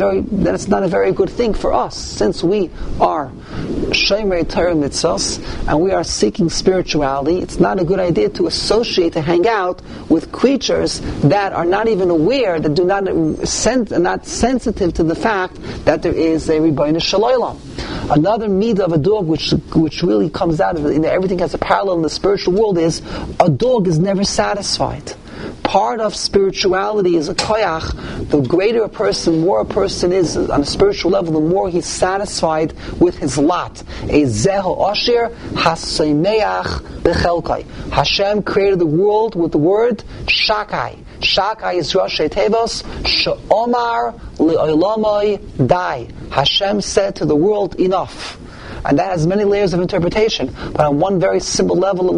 very good thing for us, since we are Shomerei Torah mitzvos and we are seeking spirituality. It's not a good idea to associate, to hang out with creatures that are not even aware, that do not are not sensitive to the fact that there is a Ribono Shel Olam. Another midah of a dog, which really comes out of it, everything has a parallel in the spiritual world, is a dog is never satisfied. Part of spirituality is a koyach. The greater a person, more a person is on a spiritual level, the more he's satisfied with his lot. Ezeho Osher Hasoimeach Bechelkai. Hashem created the world with the word Shakai. Shakai is Rashi Tevos She'omar Le'olamai Dai. Hashem said to the world, enough. And that has many layers of interpretation. But on one very simple level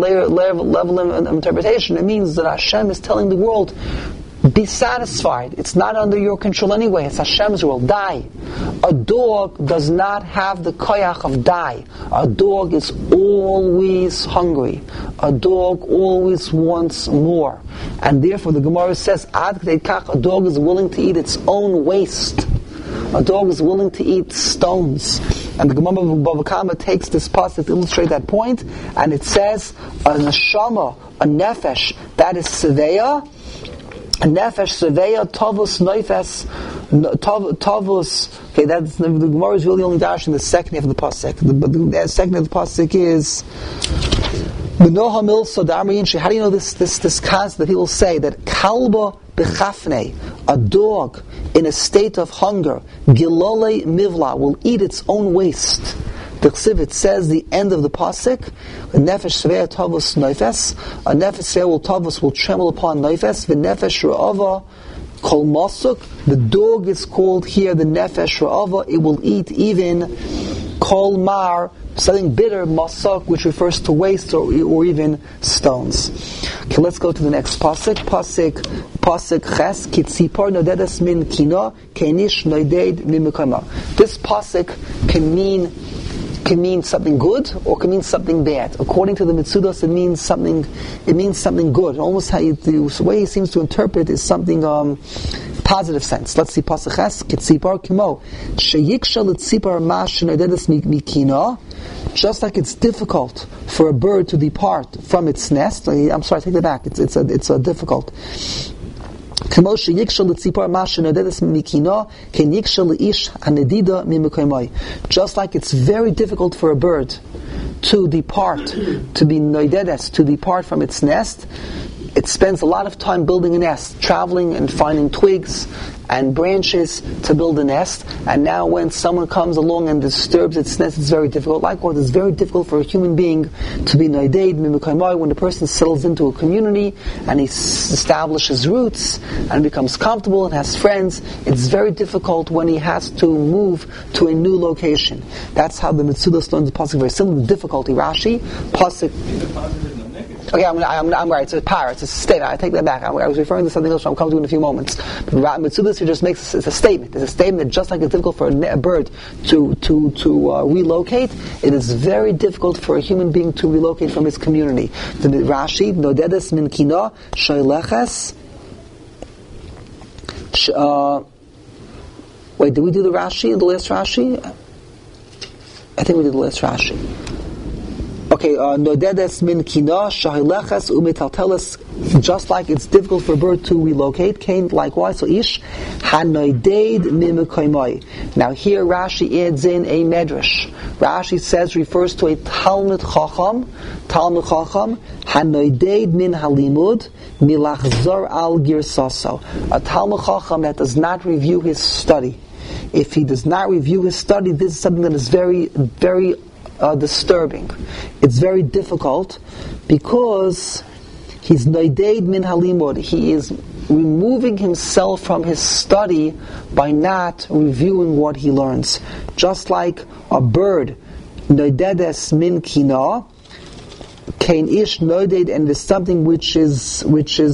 of interpretation, it means that Hashem is telling the world, be satisfied. It's not under your control anyway. It's Hashem's world. Die. A dog does not have the koyach of die. A dog is always hungry. A dog always wants more. And therefore the Gemara says, Ad k'dei kach, a dog is willing to eat its own waste. A dog is willing to eat stones. And the Gemara of Bava Kama takes this pasuk to illustrate that point, and it says, a neshama, a nefesh, that is seveya, a nefesh seveya, tovus noifes, Tavus. Okay, that's the Gemara is really only dash in the second half of the pasuk. The second half of the pasuk is. How do you know this concept that people say that kalba bechafne, a dog in a state of hunger, gilole mivla, will eat its own waste? It says the end of the pasuk, a nefesh sevei tavus noifes, a nefesh sevei tavus will tremble upon noifes, v'nefesh ra'ava kol masuk. The dog is called here the nefesh ra'ava. It will eat even kol mar, something bitter, masak, which refers to waste or even stones. Okay, let's go to the next pasuk. Pasuk ches kitzipor nodedes min kina keinish noided mimukama. This pasuk can mean something good or can mean something bad. According to the Mitzudos, it means something good. Almost the way he seems to interpret is something positive sense. Let's see pasuk ches kitzipor kimo sheyiksha litzipor mash nodedes mikina. Just like it's difficult for a bird to depart from its nest. I'm sorry, take that back. It's difficult. Just like it's very difficult for a bird to depart, to be noidedes, to depart from its nest, it spends a lot of time building a nest, traveling and finding twigs and branches to build a nest. And now when someone comes along and disturbs its nest, it's very difficult. Likewise, it's very difficult for a human being to be noideid mimukaymoy. When the person settles into a community and he establishes roots and becomes comfortable and has friends, it's very difficult when he has to move to a new location. That's how the Mitzudos learns the pasuk. Very similar to difficulty. Rashi pasuk. Okay, I'm right. It's a power. It's a statement. I take that back. I was referring to something else. I'll come to in a few moments. But Mitzudos here just makes it's a statement. It's a statement that just like it's difficult for a bird to relocate, it is very difficult for a human being to relocate from his community. The Rashi nodedes min kina shoyleches. Wait, did we do the Rashi? The last Rashi? I think we did the last Rashi. Okay, nodedes min kina shahileches umitalteles. Just like it's difficult for a bird to relocate, Cain likewise. So ish hanoideid mimukaymoy. Now here Rashi adds in a medrash. Rashi says refers to a Talmud Chacham hanoideid min halimud milachzor al girsaso. A Talmud Chacham that does not review his study. If he does not review his study, this is something that is very, very disturbing. It's very difficult because he's noideid min halimud. He is removing himself from his study by not reviewing what he learns. Just like a bird, noidedes min kina, kain ish noideid, and there's something which is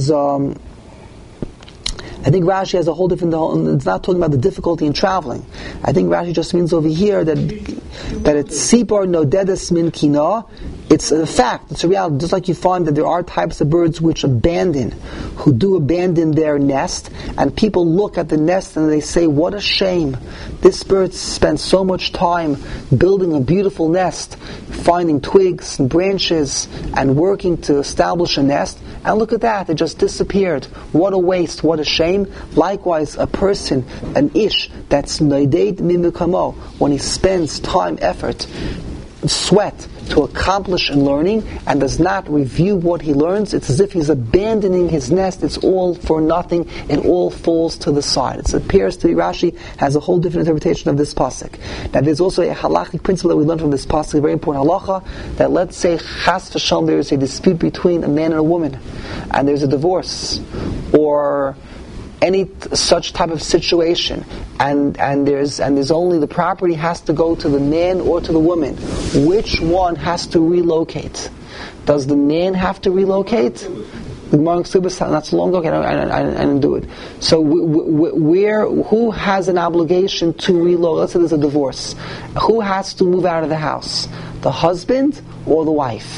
I think Rashi has a whole different. It's not talking about the difficulty in traveling. I think Rashi just means over here that it's sipar nodedes min kina. It's a fact. It's a reality. Just like you find that there are types of birds who do abandon their nest, and people look at the nest and they say, "What a shame! This bird spent so much time building a beautiful nest, finding twigs and branches, and working to establish a nest. And look at that; it just disappeared. What a waste! What a shame!" Likewise, a person, an ish, that's noideid mimukamo, when he spends time, effort, sweat to accomplish in learning and does not review what he learns, it's as if he's abandoning his nest. It's all for nothing. It all falls to the side. It appears to be Rashi has a whole different interpretation of this pasuk. Now there's also a halachic principle that we learn from this pasuk, a very important halacha, that let's say chas v'shalom there is a dispute between a man and a woman, and there's a divorce, or any such type of situation, and there's only the property has to go to the man or to the woman. Which one has to relocate? Does the man have to relocate? The Gemara Ksubas not so long ago. Okay, I didn't do it. So who has an obligation to relocate? Let's say there's a divorce. Who has to move out of the house? The husband or the wife? The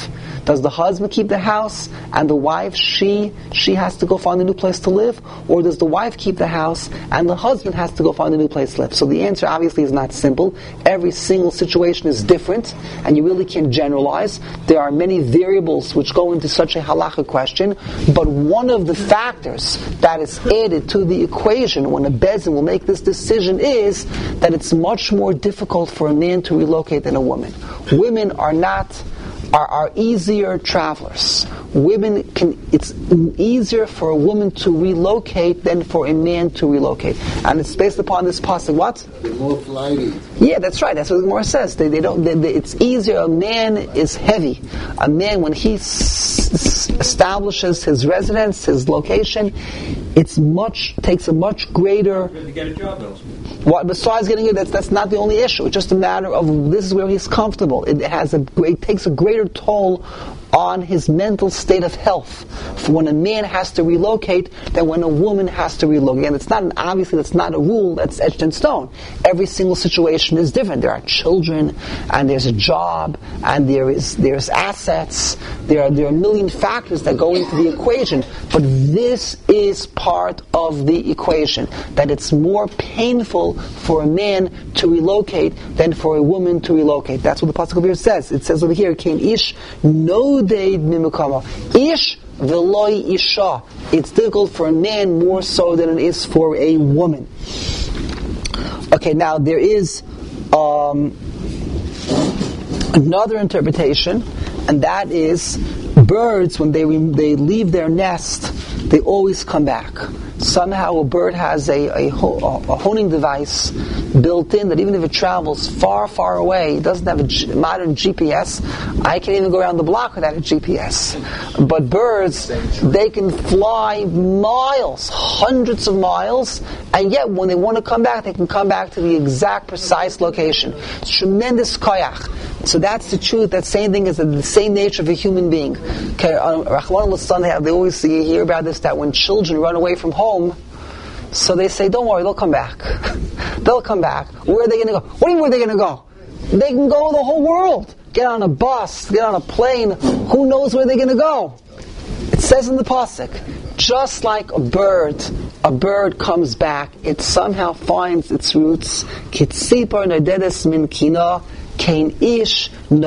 Does the husband keep the house and the wife, she has to go find a new place to live? Or does the wife keep the house and the husband has to go find a new place to live? So the answer obviously is not simple. Every single situation is different, and you really can't generalize. There are many variables which go into such a halacha question, but one of the factors that is added to the equation when a Bezdin will make this decision is that it's much more difficult for a man to relocate than a woman. Women are easier travelers. It's easier for a woman to relocate than for a man to relocate. And it's based upon this pasuk, what? They're more flighty. Yeah, that's right. That's what the Gemara says. It's easier. A man is heavy. A man, when he establishes his residence, his location, takes a much greater. To get a job elsewhere. What besides getting it? That's not the only issue. It's just a matter of this is where he's comfortable. It takes a greater toll on his mental state of health for when a man has to relocate than when a woman has to relocate. And obviously that's not a rule that's etched in stone. Every single situation is different. There are children, and there's a job, and there's assets. There are a million factors that go into the equation. But this is part of the equation, that it's more painful for a man to relocate than for a woman to relocate. That's what the pasuk over here says. It says over here, "Kein ish no deid mimukama." Ish v'loi isha. It's difficult for a man more so than it is for a woman. Okay, now there is another interpretation, and that is birds, when they leave their nest, they always come back. Somehow a bird has a honing device built in that even if it travels far, far away, it doesn't have a modern GPS. I can't even go around the block without a GPS. But birds, they can fly miles, hundreds of miles, and yet when they want to come back, they can come back to the exact, precise location. It's tremendous koyach. So that's the truth. That same thing is the same nature of a human being. Okay, they always hear about this, that when children run away from home, so they say, don't worry, they'll come back. They'll come back. Where are they going to go? What do you mean, where are they going to go? They can go the whole world. Get on a bus, get on a plane. Who knows where they're going to go? It says in the pasuk, just like a bird comes back, it somehow finds its roots. Kitzipar nededes min kina. It's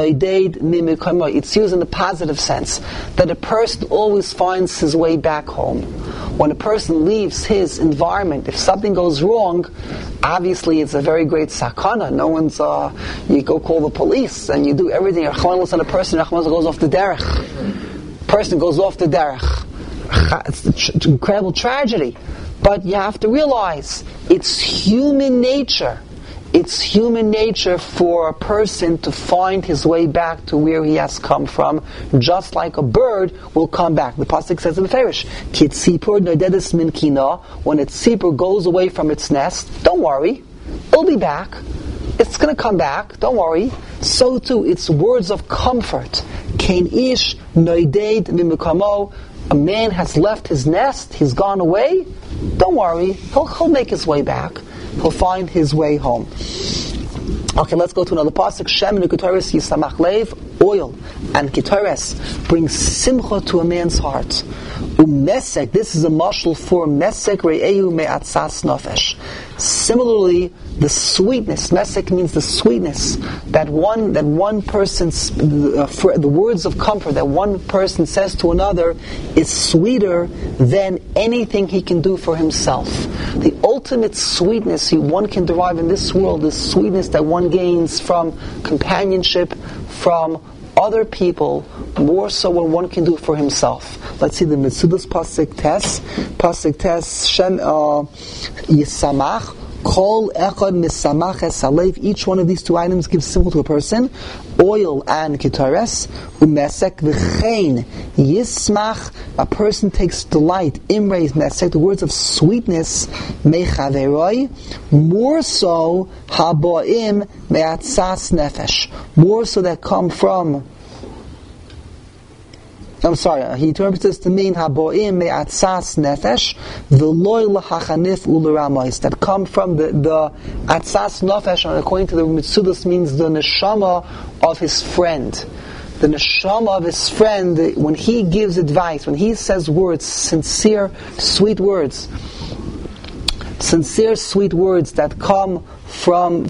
used in the positive sense, that a person always finds his way back home. When a person leaves his environment, if something goes wrong, obviously it's a very great sakana. No one's, you go call the police and you do everything. A person goes off the derech. Person goes off the derech. It's an incredible tragedy. But you have to realize, it's human nature. It's human nature for a person to find his way back to where he has come from, just like a bird will come back. The pasuk says in the Farish, "Kitzipur nededes min kina." When its tzipur goes away from its nest, don't worry, it'll be back. It's going to come back. Don't worry. So too, it's words of comfort. Kein ish noided mimukamo. A man has left his nest. He's gone away. Don't worry. He'll make his way back. He'll find his way home. Okay, let's go to another pasuk. Shem and Ketores Yisamach Lev, oil and Ketores brings simcha to a man's heart. Umesek, this is a mashal for Mesek Re'eu Me'atzas Nafesh. Similarly, the sweetness, Mesek means the sweetness, that one person's, for the words of comfort that one person says to another is sweeter than anything he can do for himself. The ultimate sweetness one can derive in this world is sweetness that one gains from companionship, from other people, more so than one can do for himself. Let's see the Mitzudas Pasuk Tes, Shem Yisamach, Kol Echad Misamach Es Halev. Each one of these two items gives simple to a person. Oil and Ketores. Umesek V'chein Yismach. A person takes delight. Imreis Mesek. The words of sweetness. Mechaveroi. More so Haboim Me'atzas Nefesh. More so that come from. I'm sorry, he interprets this to mean haboim me'atzas nefesh v'loy lahachanif u'leramois, that come from the atzas nefesh, and according to the Mitzudas means the neshama of his friend. the neshama of his friend, when he gives advice, when he says words, sincere, sweet words that come from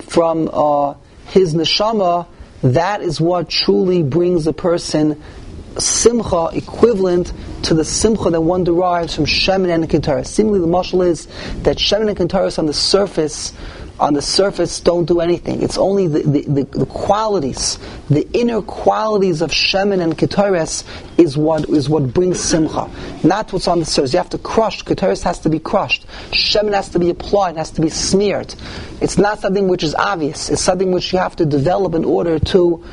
his neshama, that is what truly brings a person simcha, equivalent to the simcha that one derives from shemen and ketoros. Seemingly, the mashal is that shemen and ketoros on the surface don't do anything. It's only the qualities, the inner qualities of shemen and ketoros is what brings simcha, not what's on the surface. You have to crush. Ketoros has to be crushed. Shemen has to be applied, has to be smeared. It's not something which is obvious. It's something which you have to develop in order to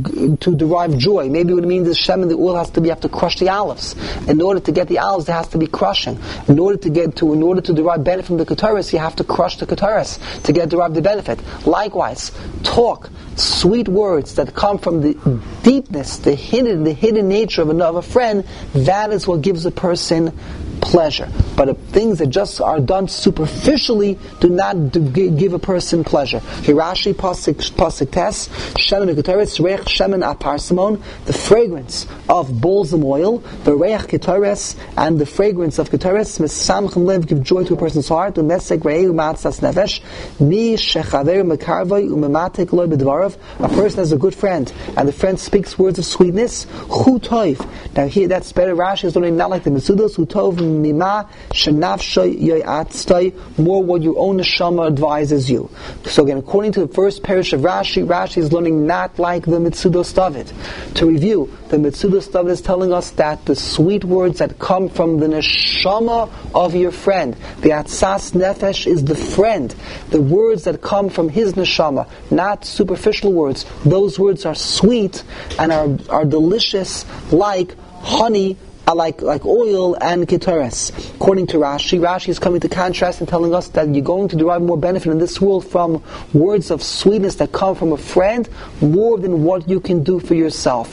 derive joy. Maybe what it means is shemen, the oil you have to crush the olives. In order to get the olives, there has to be crushing. In order to derive benefit from the ketoros, you have to crush the ketoros to derive the benefit. Likewise, talk, sweet words that come from the deepness, the hidden nature of another friend, that is what gives a person pleasure. But things that just are done superficially do not give a person pleasure. Hirashi pasuk tes shemen ketoros reich shemen aparsimon, the fragrance of balsam oil, the reich ketoros, and the fragrance of ketoros mesamchem lev, give joy to a person's heart. Umesek rei umatzas nefesh mi shechaver mekarvay umematek loy bedvarav. A person has a good friend, and the friend speaks words of sweetness. Hu tov. Now here, that's better. Rashi is learning not like the Metzudos. Hu tov mima shenafshay yoyatztai, more what your own neshama advises you. So again, according to the first parish of Rashi is learning not like the Metzudos David. To review, the Metzudos David is telling us that the sweet words that come from the neshama of your friend, the atzas nefesh, is the friend. The words that come from his neshama, not superficial words. Those words are sweet and are delicious, like honey, like oil and ketoros. According to Rashi is coming to contrast and telling us that you're going to derive more benefit in this world from words of sweetness that come from a friend, more than what you can do for yourself.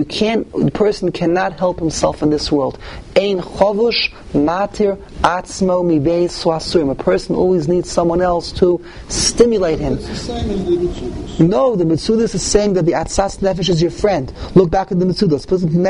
The person cannot help himself in this world. Ein chavush matir atzmo mibei swasurim. A person always needs someone else to stimulate him. It's the same as the Metzudos. No, the Metzudos is saying that the atzas nefesh is your friend. Look back at the Metzudos.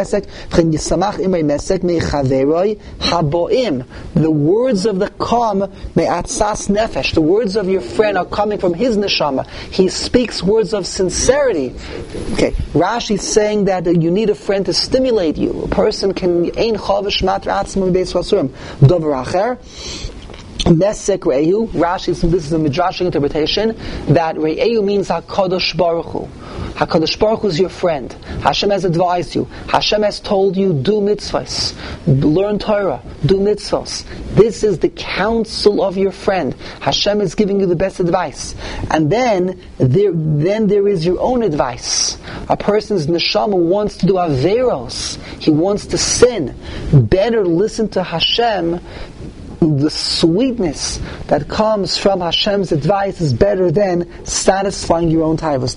The words of the Kam me'atzas nefesh. The words of your friend are coming from his neshama. He speaks words of sincerity. Okay, Rashi is saying that you need a friend to stimulate you. A person can ein chavush matir atzmo mibei swasurim. Dover acher. Mesek Re'ehu, Rashi, this is a midrashic interpretation, that Re'ehu means HaKadosh Baruch Hu. HaKadosh Baruch Hu is your friend. Hashem has advised you. Hashem has told you, do mitzvahs, learn Torah, do mitzvahs. This is the counsel of your friend. Hashem is giving you the best advice. And then there is your own advice. A person's neshama wants to do averos. He wants to sin. Better listen to Hashem. The sweetness that comes from Hashem's advice is better than satisfying your own taivos.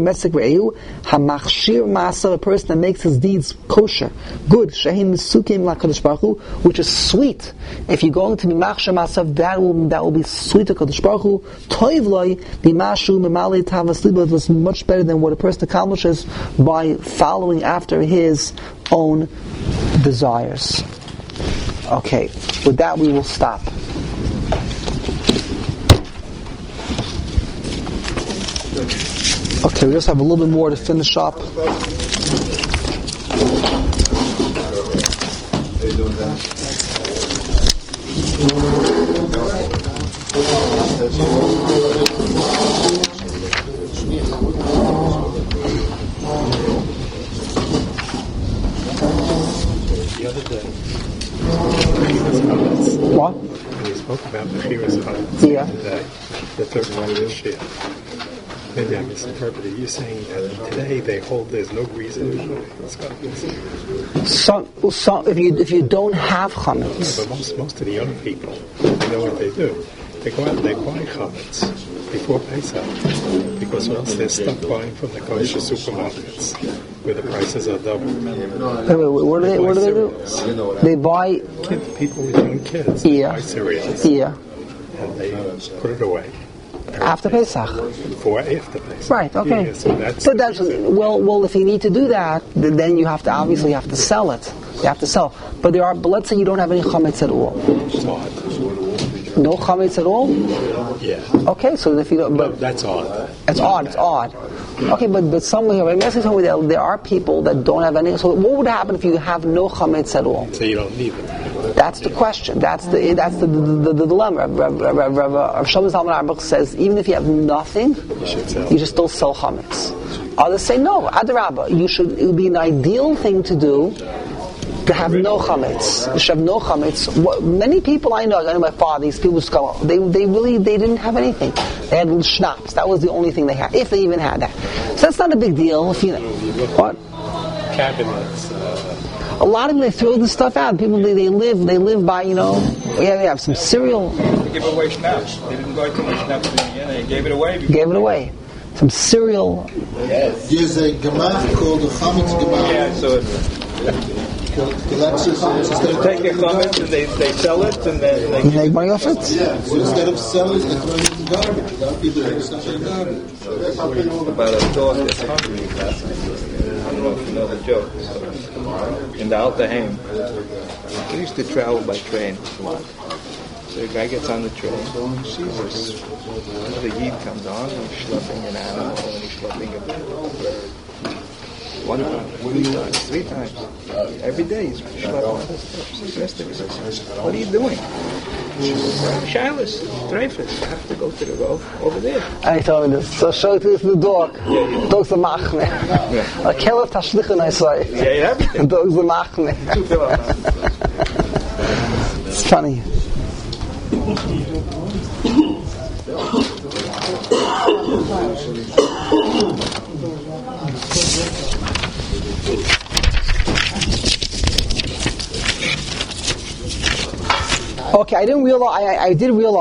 A person that makes his deeds kosher, good, which is sweet. If you're going to be machshir masav, that will be sweet to Kadosh Baruch Hu. It was much better than what a person accomplishes by following after his own desires. Okay, with that we will stop. Okay, we just have a little bit more to finish up. The other day, What? when you spoke about Mechiras Chametz today, the third one this year, maybe I misinterpreted. You're saying that today they hold there's no reason to If you don't have chametz, but most of the young people, you know what they do? They go out and they buy chametz before Pesach, because else they're stuck buying from the kosher supermarkets where the prices are double. what do they do? They buy People with young kids buy cereals and and they put it away. After Pesach. Before, after Pesach. Right, okay. Yeah, so that's But that's, well, if you need to do that, then you have to, obviously, you have to sell it. You have to sell. But let's say you don't have any chametz at all. it's odd. No chametz at all? Yeah. Okay, so if you don't, but That's odd. it's odd. Okay, but somewhere, I'm asking somewhere that there are people that don't have any, so what would happen if you have no chametz at all? So you don't need it. That's the question. That's the dilemma. Rav Shlomo Zalman Auerbach says even if you have nothing, you should still sell chametz. Others say no. Adarabba, it would be an ideal thing to do to have no chametz. You should have no chametz. Many people I know my father, these people just come. They didn't have anything. They had little schnapps. That was the only thing they had, if they even had that. So that's not a big deal. If what? Cabinets. A lot of them, they throw this stuff out. People, they live by, they have some cereal. They give away schnapps. They didn't buy too much schnapps in the end. They gave it away. Gave it away. Some cereal. There's a gemach called the chametz gemach. Yeah, so take your chametz and they sell it and then they You make money off it? Yeah, so instead of selling, they throw it in the garbage. A lot of people throw stuff in the garbage. about a dog that's hungry. I don't know if you know the joke. So, in the Alta Heim, we used to travel by train a lot. So the guy gets on the train, sees this. Another Yid comes on, and he's schlepping an animal, and he's schlepping a bird. One time, 2 times, 3 times. Every day he's schlepping this stuff. So the rest of us says, what are you doing? Shilas, Dreyfus, I have to go to the road over there. I told me this. So show it to the dog. Dog's the machne. A kelef tashlichen, I say. Yeah, everything. Dog's the machne. It's funny. Okay, I didn't realize. I did realize.